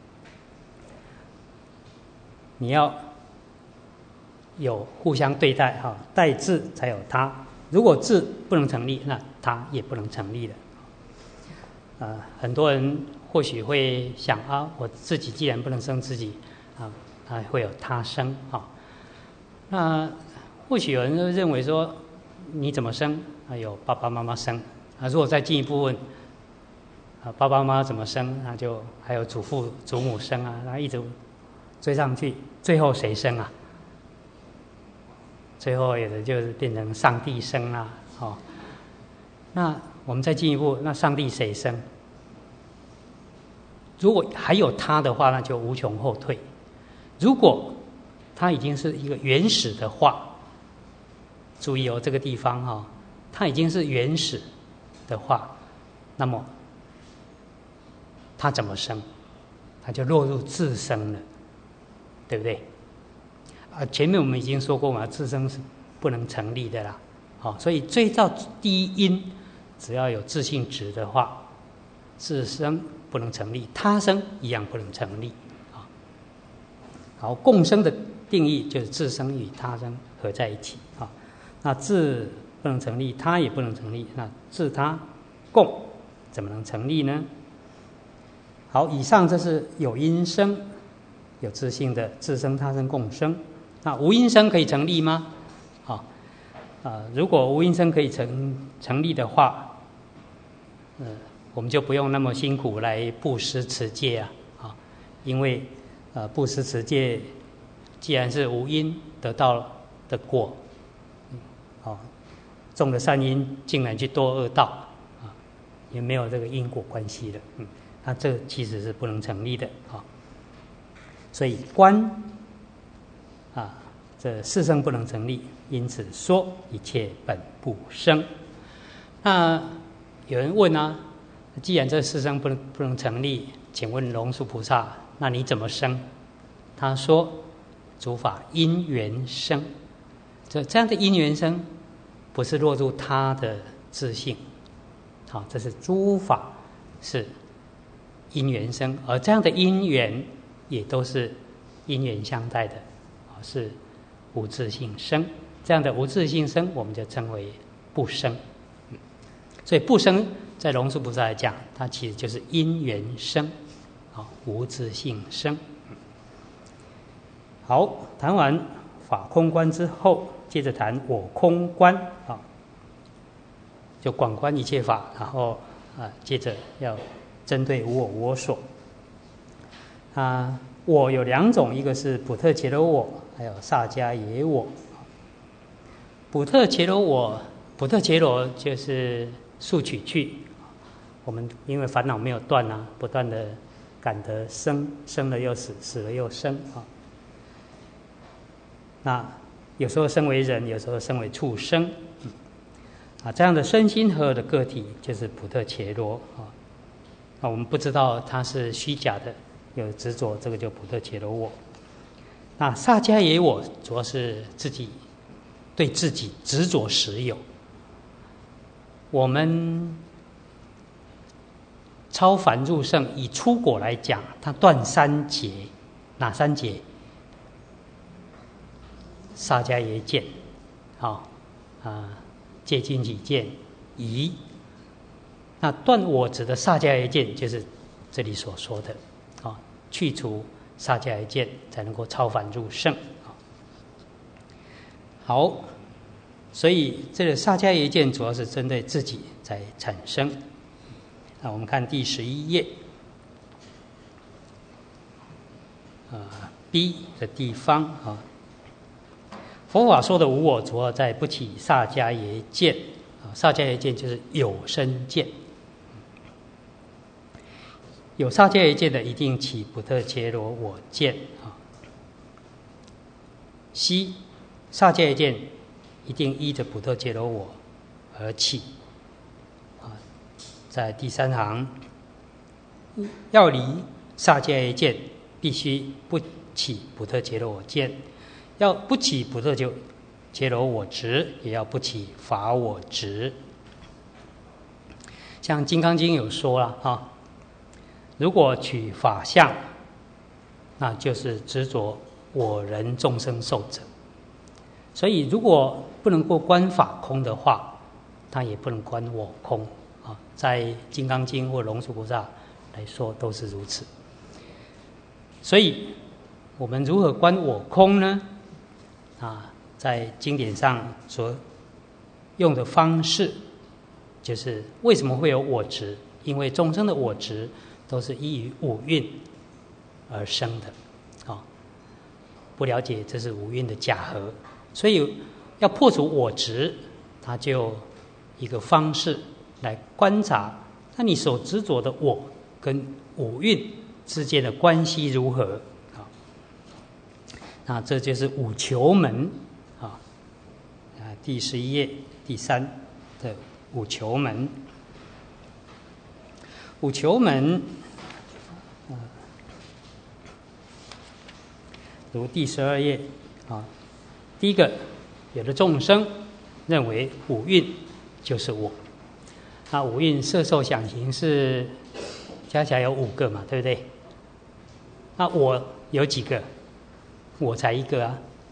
你要有互相对待待自才有他。如果自不能成立，那他也不能成立的。很多人或许会想我自己既然不能生自己会有他生那或许有人就认为说，你怎么生？有爸爸妈妈生如果再进一步问爸爸妈妈怎么生？那就还有祖父祖母生那一直追上去，最后谁生最后有的就是变成上帝生那我们再进一步，那上帝谁生？如果还有他的话，那就无穷后退。如果他已经是一个原始的话，注意这个地方他已经是原始的话，那么他怎么生？他就落入自生了，对不对？前面我们已经说过嘛，自生是不能成立的啦。所以追到第一因，只要有自性质的话，自生不能成立，他生一样不能成立。好，共生的定义就是自生与他生合在一起。那自不能成立，他也不能成立，那自他共怎么能成立呢？好，以上这是有因生、有自性的自生、他生、共生。那无因生可以成立吗？如果无因生可以成立的话，我们就不用那么辛苦来布施持戒因为布施持戒既然是无因得到的果，种了善因竟然去堕恶道也没有这个因果关系的。那这其实是不能成立的所以观这四生不能成立，因此说一切本不生。那有人问既然这四生不能成立，请问龙树菩萨，那你怎么生？他说诸法因缘生。这样的因缘生不是落入他的自性这是诸法是因缘生，而这样的因缘也都是因缘相待的是无自性生。这样的无自性生我们就称为不生。所以不生在龙树菩萨来讲，它其实就是因缘生无自性生。好，谈完法空观之后，接着谈我空观就广观一切法，然后接着要针对无我我所我有两种，一个是补特伽罗我，还有萨迦耶我。补特伽罗我，补特伽罗就是速取去，我们因为烦恼没有断啊，不断的感得生，生了又死，死了又生啊。那有时候生为人，有时候生为畜生，这样的身心合的个体就是补特伽罗啊。我们不知道它是虚假的，有执着，这个就补特伽罗我。那萨迦耶我主要是自己对自己执着实有。我们超凡入圣，以出果来讲，它断三劫，哪三劫？萨迦耶见，戒禁己见，疑。那断我执的萨迦耶见，就是这里所说的，去除萨迦耶见，才能够超凡入圣。好，所以这个萨迦耶见主要是针对自己在产生。那我们看第11页，B 的地方啊，佛法说的无我，主要在不起萨迦耶见。萨迦耶见就是有生见，有萨迦耶见的一定起补特伽罗我见啊。C 萨迦耶见一定依着补特伽罗我而起啊。在第三行，要离萨迦耶见，必须不起补特伽罗我见。要不起补特伽罗我执，也要不起法我执。像《金刚经》有说了如果取法相，那就是执着我人众生寿者。所以如果不能够观法空的话，他也不能观我空在《金刚经》或龙树菩萨来说都是如此。所以我们如何观我空呢？在经典上所用的方式，就是为什么会有我执？因为众生的我执都是依于五蕴而生的不了解这是五蕴的假合，所以要破除我执，它就一个方式来观察，那你所执着的我跟五蕴之间的关系如何那这就是五求门第11页第3的五求门。五求门如第12页第一个，有的众生认为五蕴就是我，那五蕴色受想行识加起来有5个嘛，对不对？那我有几个？我才一个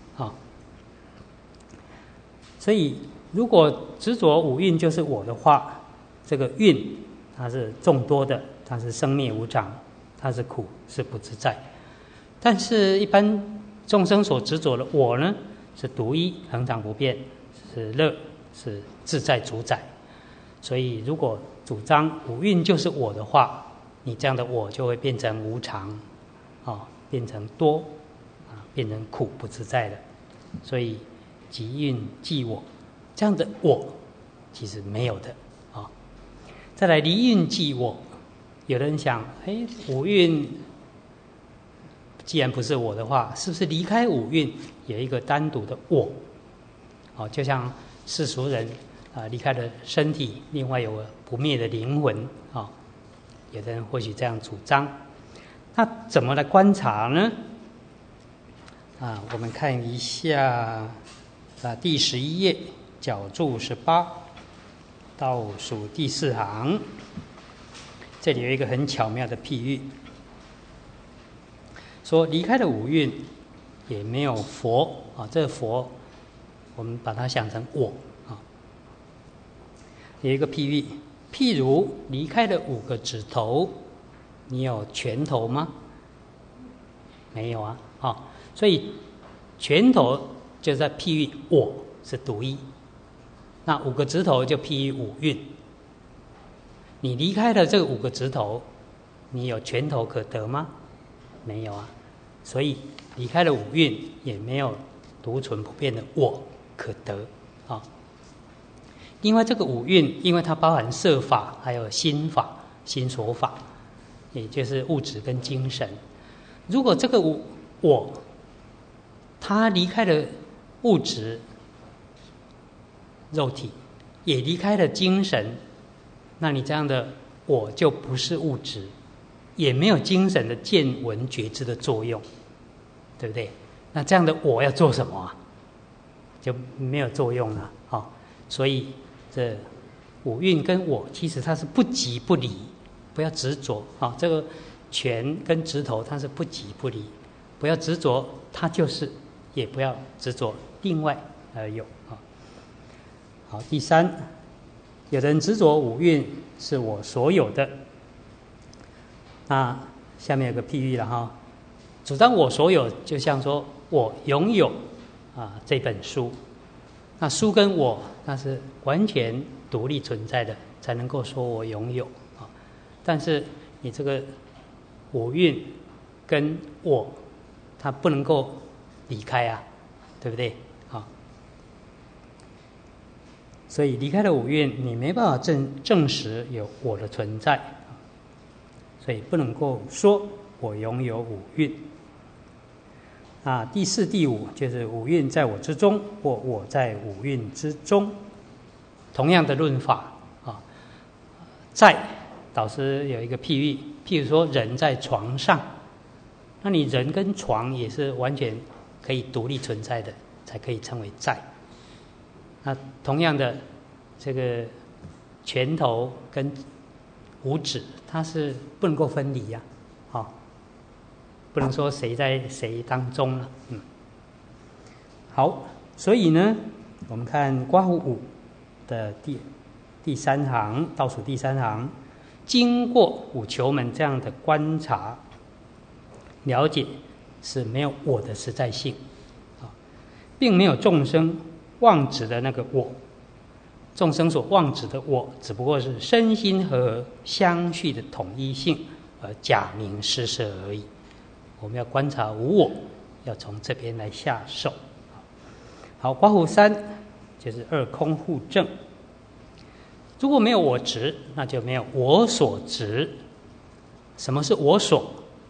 所以如果执着五蕴就是我的话，这个蕴它是众多的，它是生灭无常，它是苦，是不自在。但是一般众生所执着的我呢，是独一恒常不变，是乐，是自在主宰。所以如果主张五蕴就是我的话，你这样的我就会变成无常变成多变成苦不自在的。所以即蕴即我，这样的我其实没有的再来离蕴即我，有人想五蕴既然不是我的话，是不是离开五蕴有一个单独的我就像世俗人离开了身体，另外有个不灭的灵魂有的人或许这样主张。那怎么来观察呢？我们看一下第11页角注18倒数第4行，这里有一个很巧妙的譬喻，说离开了五蕴也没有佛这个佛我们把它想成我有一个譬喻，譬如离开了5个指头，你有拳头吗？没有所以拳头就在譬喻我是独一，那5个指头就譬喻五蕴。你离开了这5个指头，你有拳头可得吗？没有所以离开了五蕴，也没有独存不变的我可得啊。另外，这个五蕴，因为它包含色法，还有心法、心所法，也就是物质跟精神。如果这个我，它离开了物质、肉体，也离开了精神，那你这样的我就不是物质，也没有精神的见闻觉知的作用，对不对？那这样的我要做什么啊？就没有作用了啊。所以这五蕴跟我其实它是不即不离，不要执着啊。这个拳跟指头它是不即不离，不要执着它就是，也不要执着另外而有啊。好，第三，有的人执着五蕴是我所有的，那下面有个譬喻了哈，主张我所有，就像说我拥有这本书，那书跟我那是完全独立存在的，才能够说我拥有啊。但是你这个五蕴跟我，它不能够离开啊，对不对？啊，所以离开了五蕴，你没办法证实有我的存在，所以不能够说我拥有五蕴。第四、第五就是五蕴在我之中，或我在五蕴之中，同样的论法啊。在导师有一个譬喻，譬如说人在床上，那你人跟床也是完全可以独立存在的，才可以称为在。那同样的，这个拳头跟五指，它是不能够分离呀，不能说谁在谁当中了。好，所以呢，我们看刮胡五的第三行，倒数第三行，经过五求门这样的观察了解，是没有我的实在性，并没有众生妄指的那个我，众生所妄指的我，只不过是身心和相续的统一性而假名施设而已。我们要观察无我，要从这边来下手。好，刮胡三就是二空互证。如果没有我执，那就没有我所执。什么是我所？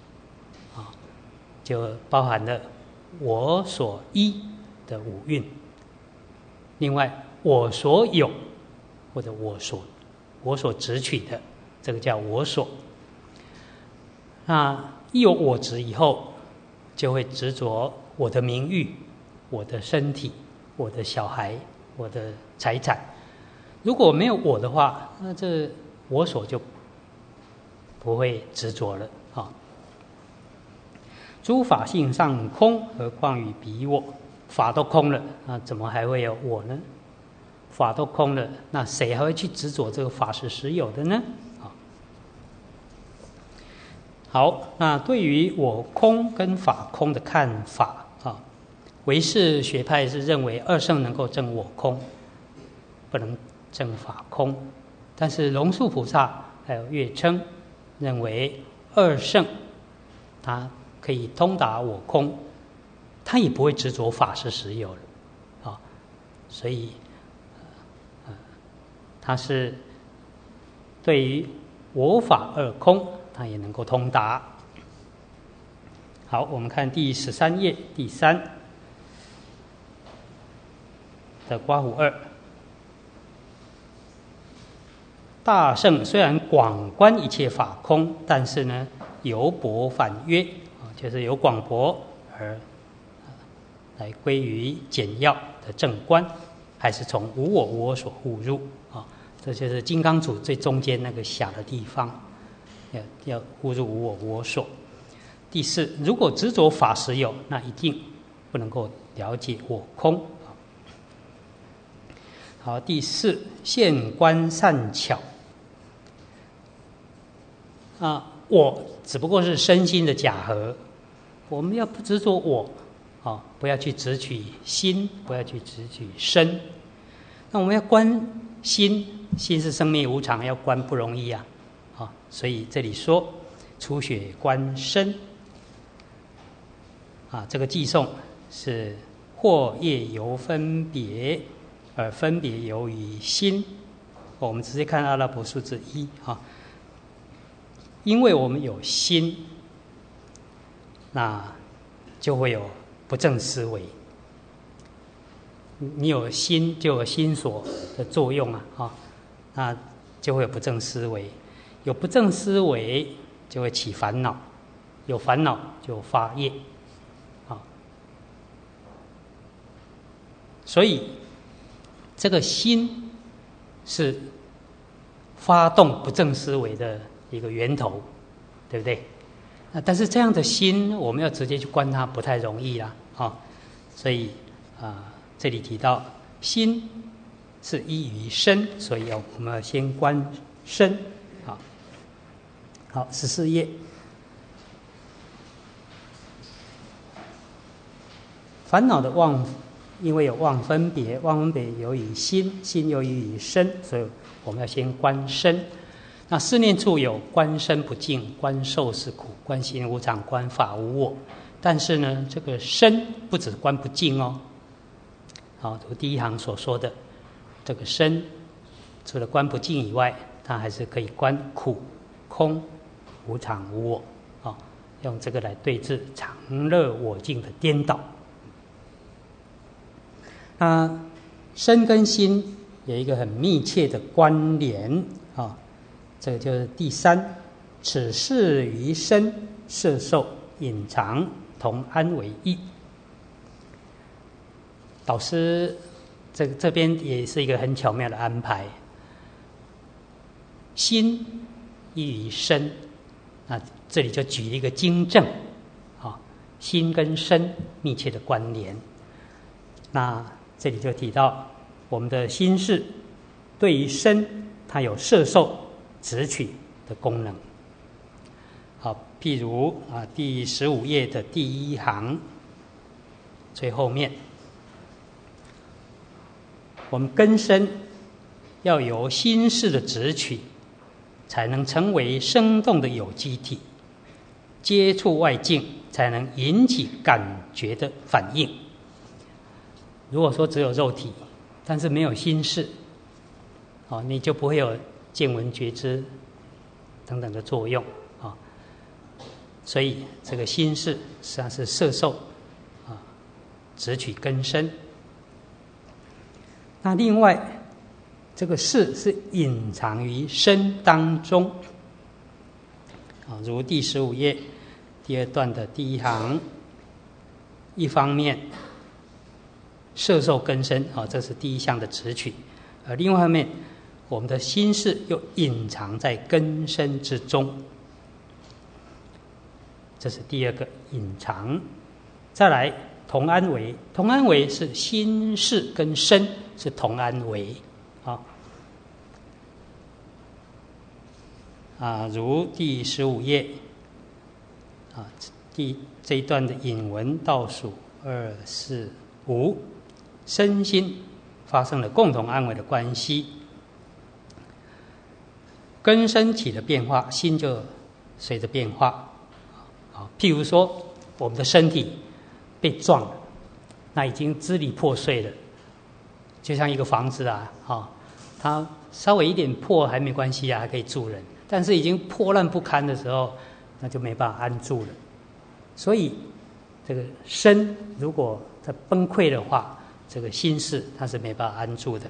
就包含了我所依的五蕴。另外，我所有或者我所执取的，这个叫我所。那一有我执以后，就会执着我的名誉、我的身体、我的小孩、我的财产。如果没有我的话，那这我所就不会执着了啊。诸法性上空，何况于彼我？法都空了，那怎么还会有我呢？法都空了，那谁还会去执着这个法是实有的呢？好，那对于我空跟法空的看法唯识学派是认为二圣能够证我空，不能证法空。但是龙树菩萨还有月称认为二圣他可以通达我空，他也不会执着法是实有了所以他是对于我法二空，他也能够通达。好，我们看第13页第3的刮胡二。大圣虽然广观一切法空，但是呢，由博反约，就是由广博而来归于简要的正观，还是从无我无我所互入这就是金刚杵最中间那个狭的地方，要互入无我无我所。第四，如果执着法实有，那一定不能够了解我空。好，第四，现观善巧我只不过是身心的假合，我们要不执着我不要去执取心，不要去执取身。那我们要观心，心是生灭无常，要观不容易所以这里说初学观身。 这个寄送是或业由分别，而分别由于心。我们直接看阿拉伯数字1因为我们有心，那就会有不正思维。你有心就有心所的作用那就会有不正思维，有不正思维就会起烦恼，有烦恼就发业所以这个心是发动不正思维的一个源头，对不对？但是这样的心我们要直接去观它不太容易啦所以这里提到心是依于身，所以我们要先观身。好，14页，烦恼的妄，因为有妄分别，妄分别由于心，心由于身，所以我们要先观身。那四念处有观身不净，观受是苦，观行无常，观法无我。但是呢，这个身不只观不净如第一行所说的，这个身除了观不净以外，它还是可以观苦、空、无常、无我用这个来对治常乐我净的颠倒。那身跟心有一个很密切的关联这个就是第三，此事于身摄受隐藏同安为一。导师这边也是一个很巧妙的安排，心依于身，那这里就举一个经证心跟身密切的关联。那这里就提到我们的心事对于身它有摄受执取的功能。譬如第15页的第一行最后面，我们根身要由心事的执取，才能成为生动的有机体，接触外境才能引起感觉的反应。如果说只有肉体，但是没有心事你就不会有见闻觉知等等的作用所以这个心事实际上是摄受执取根身。那另外这个事是隐藏于身当中如第15页第2段的第一行，一方面摄受根身这是第一项的执取，而另外一方面我们的心事又隐藏在根身之中，这是第二个隐藏。再来同安为，同安为是心事跟身是同安为如第15页这一段的引文倒数2、4、5，身心发生了共同安危的关系，根身起了变化，心就随着变化譬如说我们的身体被撞了，那已经支离破碎了，就像一个房子它稍微一点破还没关系还可以住人，但是已经破烂不堪的时候，那就没办法安住了。所以这个身如果它崩溃的话，这个心事它是没办法安住的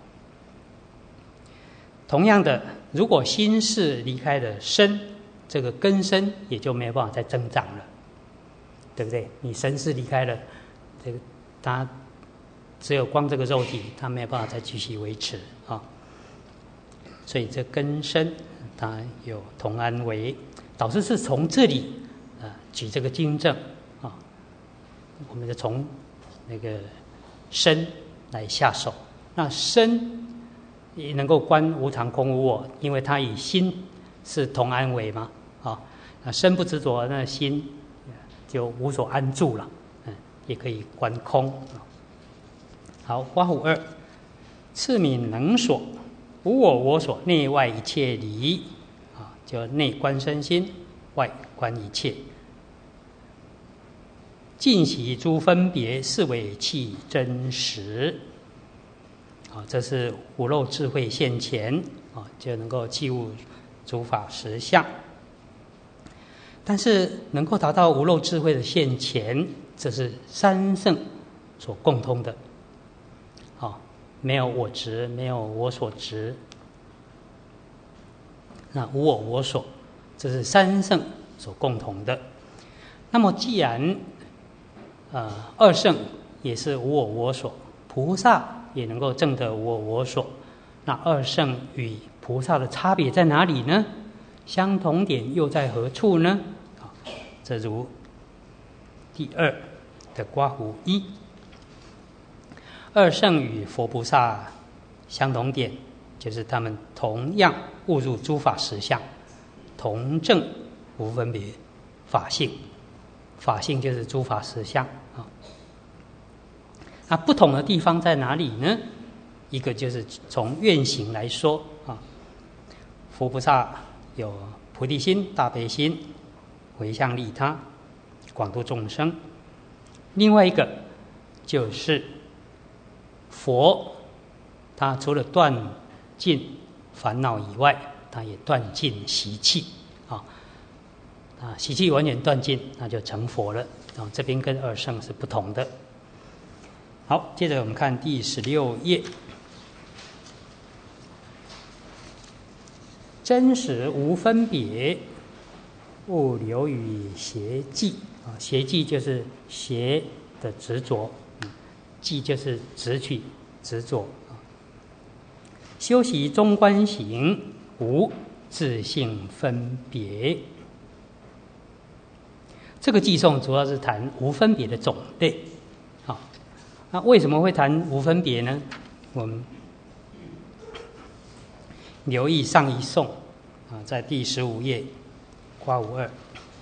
同样的，如果心事离开了身，这个根身也就没办法再增长了，对不对？你身事离开了，这个它只有光这个肉体，它没有办法再继续维持所以这根身它有同安为。导师是从这里举这个经证我们就从那个身来下手。那身也能够观无常空无我，因为它与心是同安为嘛那身不执着，那心就无所安住了也可以观空好，花虎2，次敏能所，无我我所，内外一切离就内观身心，外观一切。 尽习诸分别，是为契真实。这是无漏智慧现前，就能够契悟诸法实相。但是能够达到无漏智慧的现前，这是三圣所共通的。没有我执，没有我所执，那无我我所，这是三圣所共同的。那么既然二圣也是无我我所，菩萨也能够证得无我我所，那二圣与菩萨的差别在哪里呢？相同点又在何处呢？这如第二的括弧一，二圣与佛菩萨相同点，就是他们同样悟入诸法实相，同证无分别法性。法性就是诸法实相那不同的地方在哪里呢？一个就是从愿行来说佛菩萨有菩提心、大悲心，回向利他，广度众生。另外一个就是佛，他除了断尽烦恼以外，他也断尽习气习气完全断尽，那就成佛了这边跟二圣是不同的。好，接着我们看第16页，真实无分别，勿流于邪计邪计就是邪的执着，计就是执取执着修习中观行，无自性分别。这个偈颂主要是谈无分别的种类那为什么会谈无分别呢？我们留意上一颂在第15页括弧2，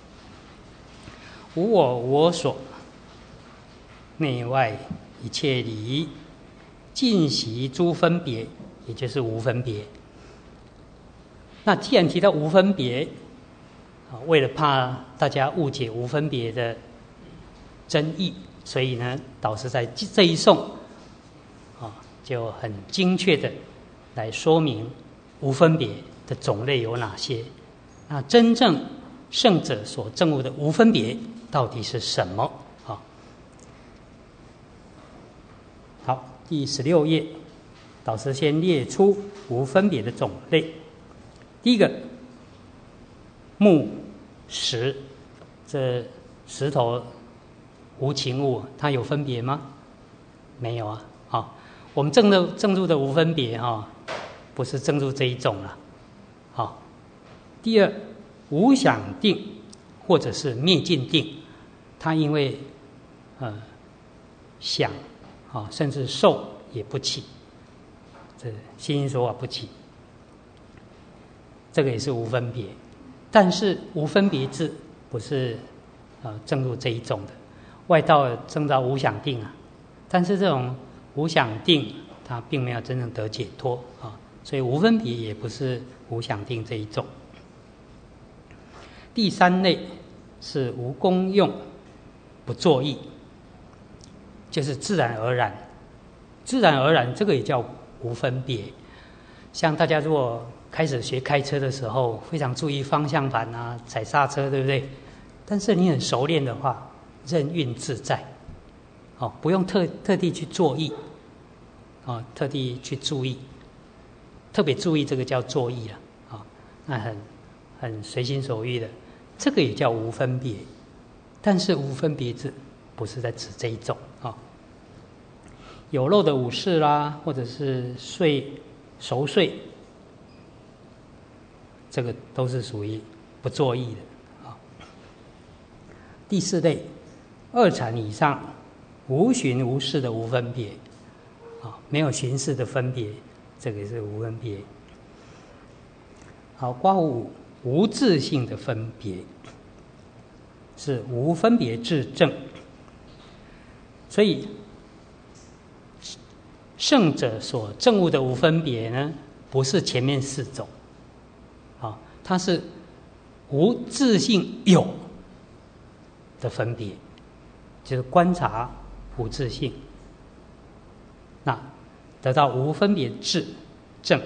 无我我所，内外一切离，尽习诸分别，也就是无分别。那既然提到无分别为了怕大家误解无分别的真义，所以呢，导师在这一颂就很精确的来说明无分别的种类有哪些。那真正圣者所证悟的无分别到底是什么好，第16页，导师先列出无分别的种类。第一个，木石，这石头无情物，它有分别吗？没有我们证入的无分别不是证入这一种了第二，无想定或者是灭尽定，它因为想甚至受也不起，这心因所法不起，这个也是无分别。但是无分别智不是证入这一种的，外道证到无想定但是这种无想定它并没有真正得解脱所以无分别也不是无想定这一种。第三类是无功用不作意，就是自然而然。自然而然这个也叫无分别。像大家如果开始学开车的时候，非常注意方向盘踩刹车，对不对？但是你很熟练的话，任运自在不用特地去作意特地去注意，特别注意这个叫作意了那很随心所欲的，这个也叫无分别。但是无分别智不是在指这一种有漏的五事啦，或者是熟睡，这个都是属于不作意的第四类，二禅以上无寻无事的无分别没有寻事的分别，这个是无分别。好，括弧5，无自性的分别是无分别智证。所以圣者所证悟的无分别呢，不是前面4种它是无自性有的分别就是观察无自性，那得到无分别智证。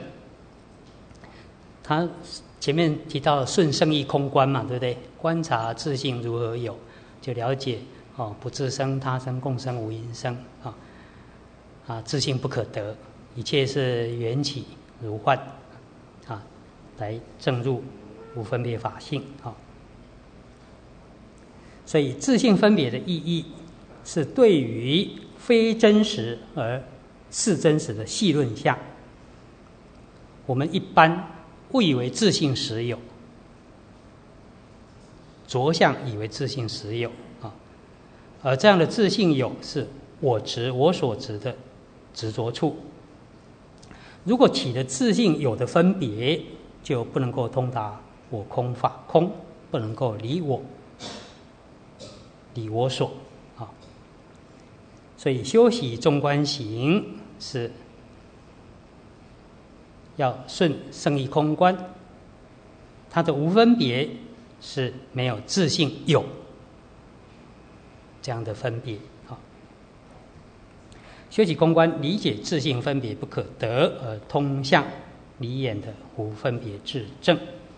他前面提到顺胜义空观嘛，对不对？观察自性如何有，就了解不自生他生共生无因生自性不可得，一切是缘起如幻来证入无分别法性所以自性分别的意义是对于非真实而是真实的细论相。我们一般误以为自性实有，着相以为自性实有而这样的自性有是我执我所执的执着处。如果起了自性有的分别，就不能够通达我空法空，不能够离我所所以修习中观行是要顺胜义空观，它的无分别是没有自性有这样的分别修习空观，理解自性分别不可得，而通向离眼的无分别智证。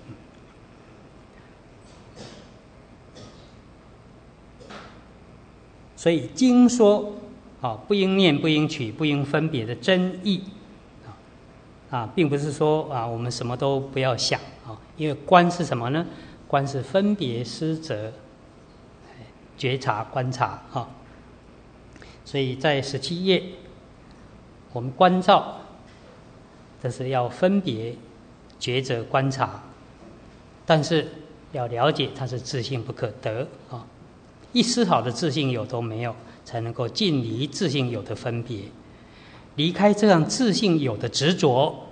所以经说不应念、不应取、不应分别的真意并不是说我们什么都不要想因为观是什么呢？观是分别思则觉察观察所以在17页我们观照，这是要分别觉者观察，但是要了解它是自性不可得一丝毫的自性有都没有，才能够尽离自性有的分别，离开这样自性有的执着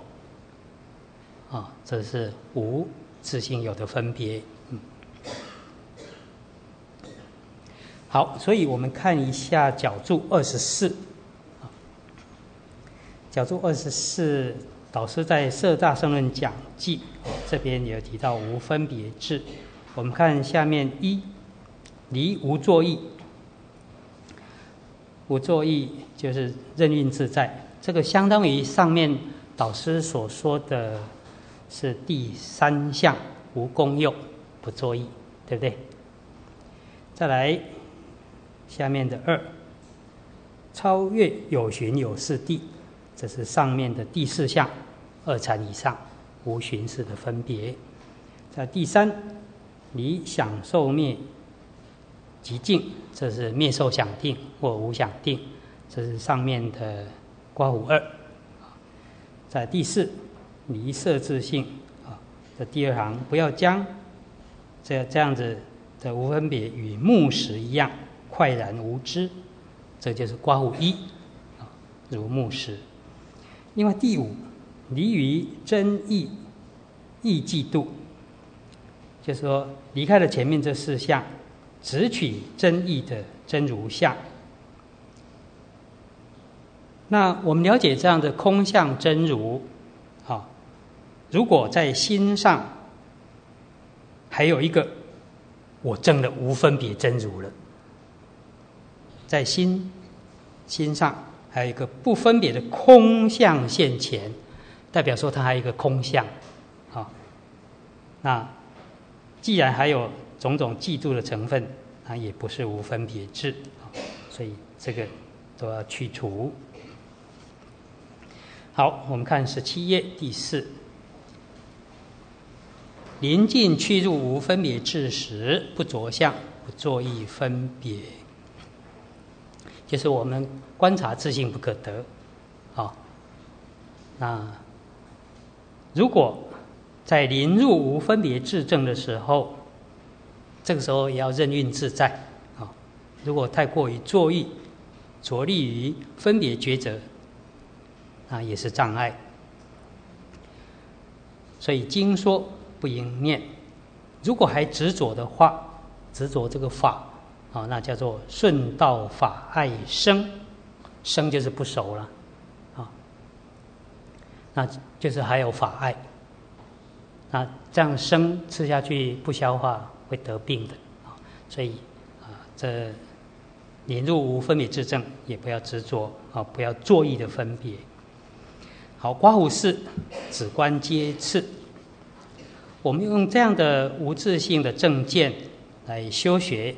这是无自性有的分别好，所以我们看一下角注24角注24，导师在《摄大乘论讲记》这边有提到无分别智。我们看下面一，离无作意。无作意就是任运自在，这个相当于上面导师所说的是第3项无功用不作意，对不对？再来下面的2，超越有寻有事谛，这是上面的第4项2禅以上无寻事的分别。在第3，离想受灭极静，这是灭受想定或无想定，这是上面的刮胡2。在第4，离色自性这第2行，不要将这样子的无分别与木石一样快然无知，这就是刮胡1如木石。另外第5，离于真意意嫉妒，就是说离开了前面这4项，只取真意的真如相。那我们了解这样的空相真如如果在心上还有一个我证了无分别真如了，在心上还有一个不分别的空相现前，代表说它还有一个空相那既然还有种种嫉妒的成分，它也不是无分别智所以这个都要去除。好，我们看17页第4，临近趋入无分别智时，不着相，不作意分别，就是我们观察自性不可得那如果在临入无分别智证的时候，这个时候也要任运自在如果太过于作意，着力于分别抉择，那也是障碍。所以经说不应念，如果还执着的话，执着这个法那叫做顺道法爱生，生就是不熟了那就是还有法爱，那这样生吃下去不消化会得病的所以这临入无分别智证，也不要执着啊，不要作意的分别。好，刮胡四，止观皆次。我们用这样的无自性的正见来修学，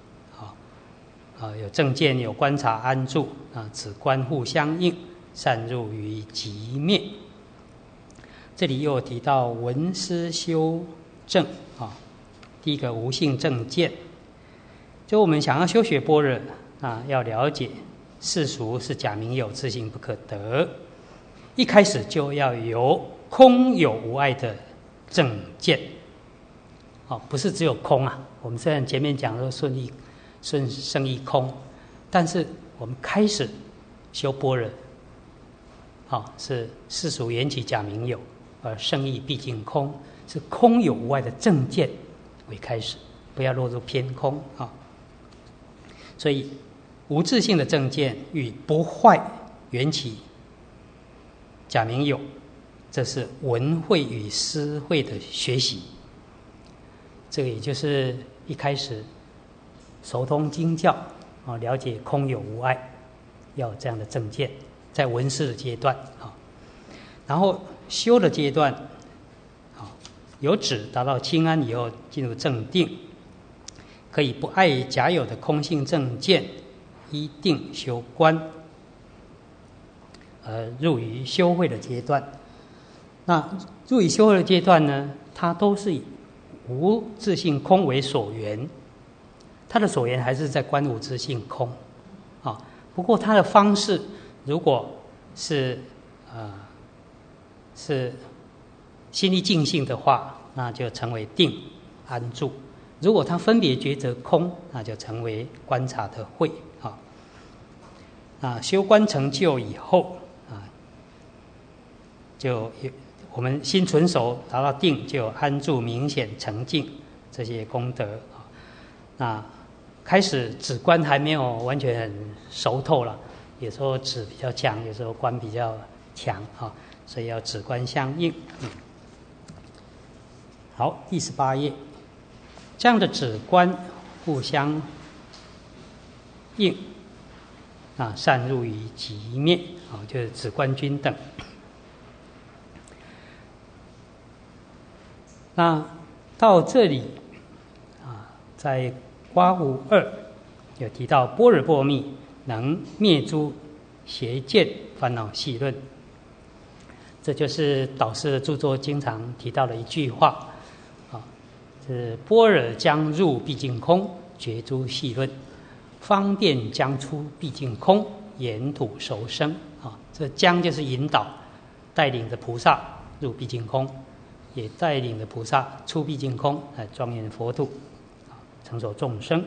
有正见，有观察安住啊，止观互相应，善入于极灭。这里又提到闻思修正啊，第一个无性正见，就我们想要修学般若啊，要了解世俗是假名有，自性不可得。一开始就要有空有无碍的正见，不是只有空啊。我们虽然前面讲说顺生意空，但是我们开始修般若，是世俗缘起假名有，而生意毕竟空，是空有无碍的正见为开始，不要落入偏空啊。所以无自性的正见与不坏缘起假名有，这是闻慧与思慧的学习。这个也就是一开始熟通经教了解空有无碍，要有这样的正见，在闻思的阶段然后修的阶段由止达到清安以后，进入正定，可以不碍假有的空性正见，依定修观，入于修慧的阶段。那入于修慧的阶段呢，它都是以无自性空为所缘，它的所缘还是在观无自性空不过它的方式如果是心力净性的话，那就成为定安住；如果它分别抉择空，那就成为观察的慧修观成就以后就我们心纯熟达到定，就有安住明显澄净这些功德那开始止观还没有完全很熟透了，有时候止比较强，有时候观比较强所以要止观相应好，第18页，这样的止观互相应善入于极灭就是止观均等。那到这里在刮胡2有提到般若波罗蜜能灭诸邪见烦恼细论，这就是导师的著作经常提到的一句话是般若将入毕竟空，觉诸细论，方便将出毕竟空，沿土熟生这将就是引导，带领着菩萨入毕竟空，也带领着菩萨出毕竟空，来庄严佛土，成就众生。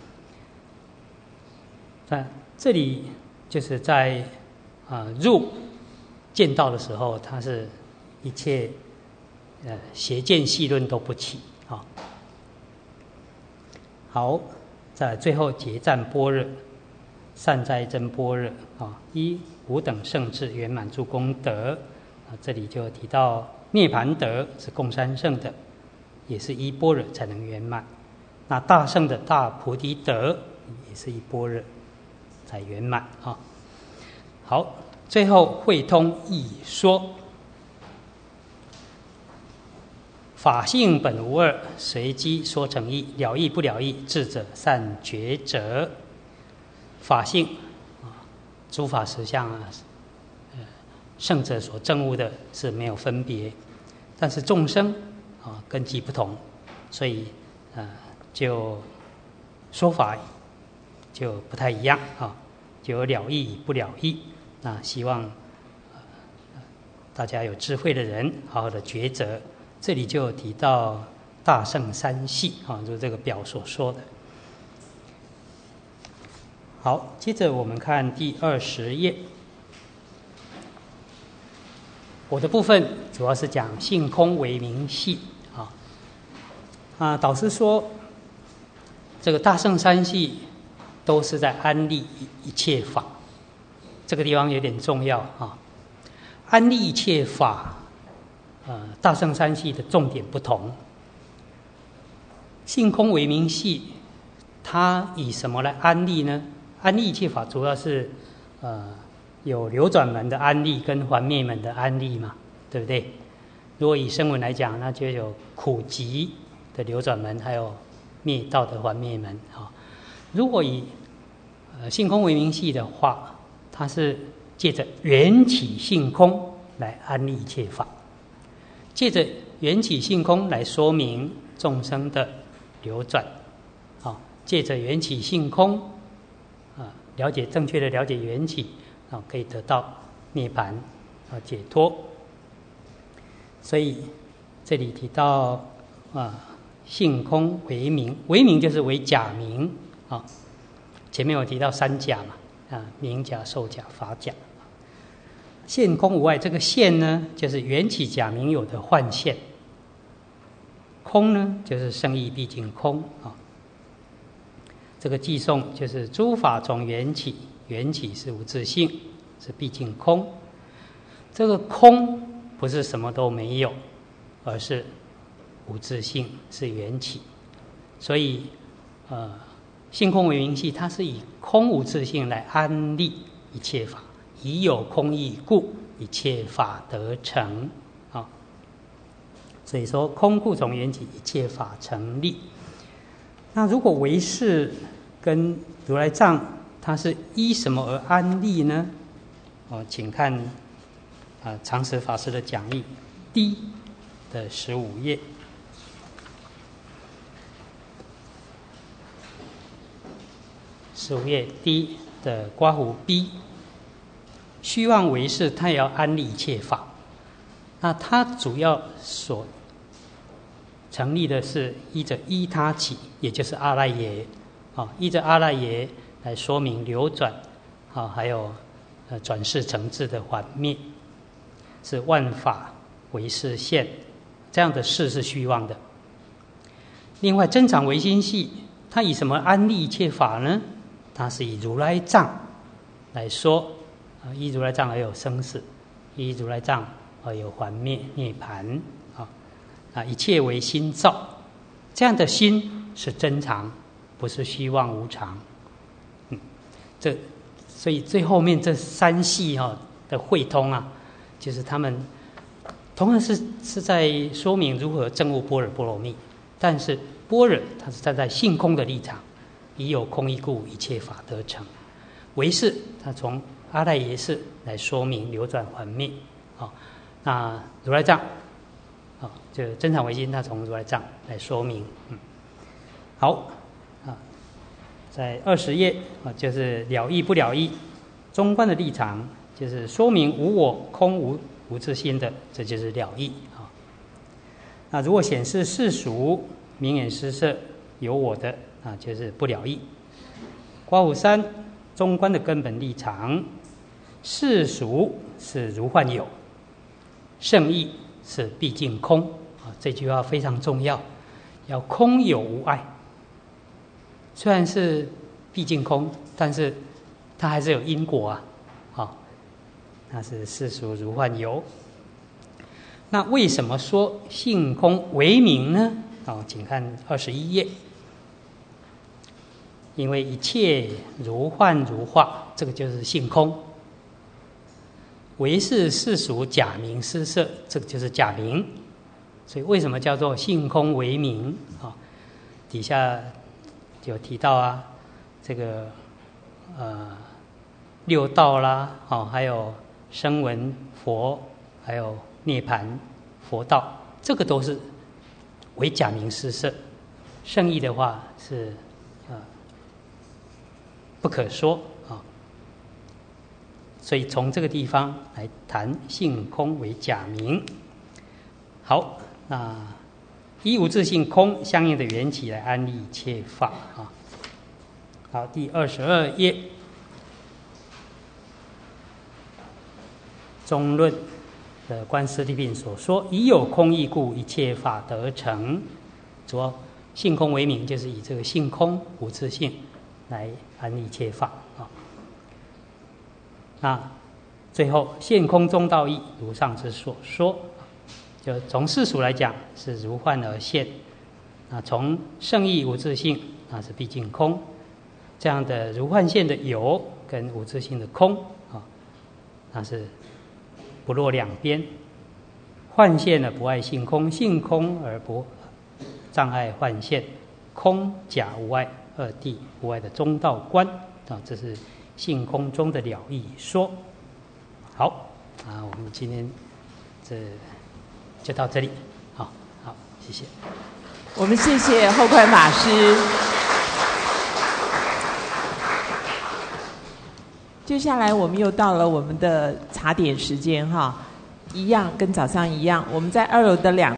这里就是在入见道的时候，它是一切邪见细论都不起好，再来最后结赞般若，善哉真般若依五等圣智圆满诸功德这里就提到涅盘德是共三圣的，也是依般若才能圆满。那大圣的大菩提德也是依般若才圆满好，最后会通义说，法性本无二，随机说成义，了义不了义，智者善抉择。法性诸法实相圣者所证悟的是没有分别，但是众生根基不同，所以就说法就不太一样就有了义不了义。那希望大家有智慧的人好好的抉择。这里就有提到大乘三系就是这个表所说的。好，接着我们看第20页。我的部分主要是讲性空为名系导师说这个大乘三系都是在安立一切法，这个地方有点重要安立一切法大乘三系的重点不同。性空为名系它以什么来安立呢？ 安立一切法主要是有流转门的安立跟还灭门的安立嘛，对不对？如果以声闻来讲，那就有苦集的流转门，还有灭道的还灭门啊。如果以性空唯名系的话，它是借着缘起性空来安立一切法，借着缘起性空来说明众生的流转，借着缘起性空正确的了解缘起，可以得到涅槃解脱。所以这里提到性空为名，为名就是为假名前面有提到三假嘛，名假、受假、法假。现空无碍，这个现呢，就是缘起假名有的幻现；空呢，就是圣义毕竟空这个寄颂就是诸法从缘起，缘起是无自性，是毕竟空。这个空不是什么都没有，而是无自性，是缘起。所以性空唯名系，它是以空无自性来安立一切法，以有空义故，一切法得成所以说空故从缘起，一切法成立。那如果唯识跟如来藏，它是依什么而安立呢？请看常识法师的讲义第的15页。15页第的括弧 B， 虚妄唯识，它也要安立一切法。那它主要所成立的是依着依他起，也就是阿赖耶依着阿赖耶来说明流转还有转世成智的还灭，是万法唯识现，这样的事是虚妄的。另外真常唯心系，它以什么安立一切法呢？它是以如来藏来说，依如来藏而有生死，依如来藏而有还灭涅槃一切为心造，这样的心是真常，不是虚妄无常。所以最后面这三系的汇通就是他们同样是在说明如何证悟般若波罗蜜，但是般若它是站在性空的立场，以有空义故，一切法得成。唯识它从阿赖耶识来说明流转还灭那如来藏就真常唯心，它从如来藏来说明。好在20页就是了义不了义，中观的立场就是说明无我空无自性的，这就是了义那如果显示世俗名言施设有我的就是不了义。括弧3，中观的根本立场，世俗是如幻有，圣义是毕竟空这句话非常重要，要空有无碍。虽然是毕竟空，但是它还是有因果那是世俗如幻有。那为什么说性空为名呢？请看21页。因为一切如幻如化，这个就是性空。唯是世俗假名施设，这个就是假名。所以为什么叫做性空为名底下有提到这个六道啦还有声闻佛，还有涅槃佛道，这个都是为假名施设。圣义的话是不可说所以从这个地方来谈性空为假名。好，那依无自性空相应的缘起来安立一切法好，第22页中论的观世地品所说，以有空义故，一切法得成。主要性空为名，就是以这个性空无自性来安立一切法那最后现空中道义，如上之所说，就从世俗来讲是如幻而现，那从圣义无自性，那是毕竟空。 这样的如幻现的有跟无自性的空啊，它是不落两边。幻现呢不碍性空，性空而不障碍幻现，空假无碍，二谛无碍的中道观啊，这是性空中的了义说。好啊，我们今天就到这里。好，谢谢。 我们谢谢后宽法师。接下来我们又到了我们的茶点时间哈，一样跟早上一样，我们在2楼的2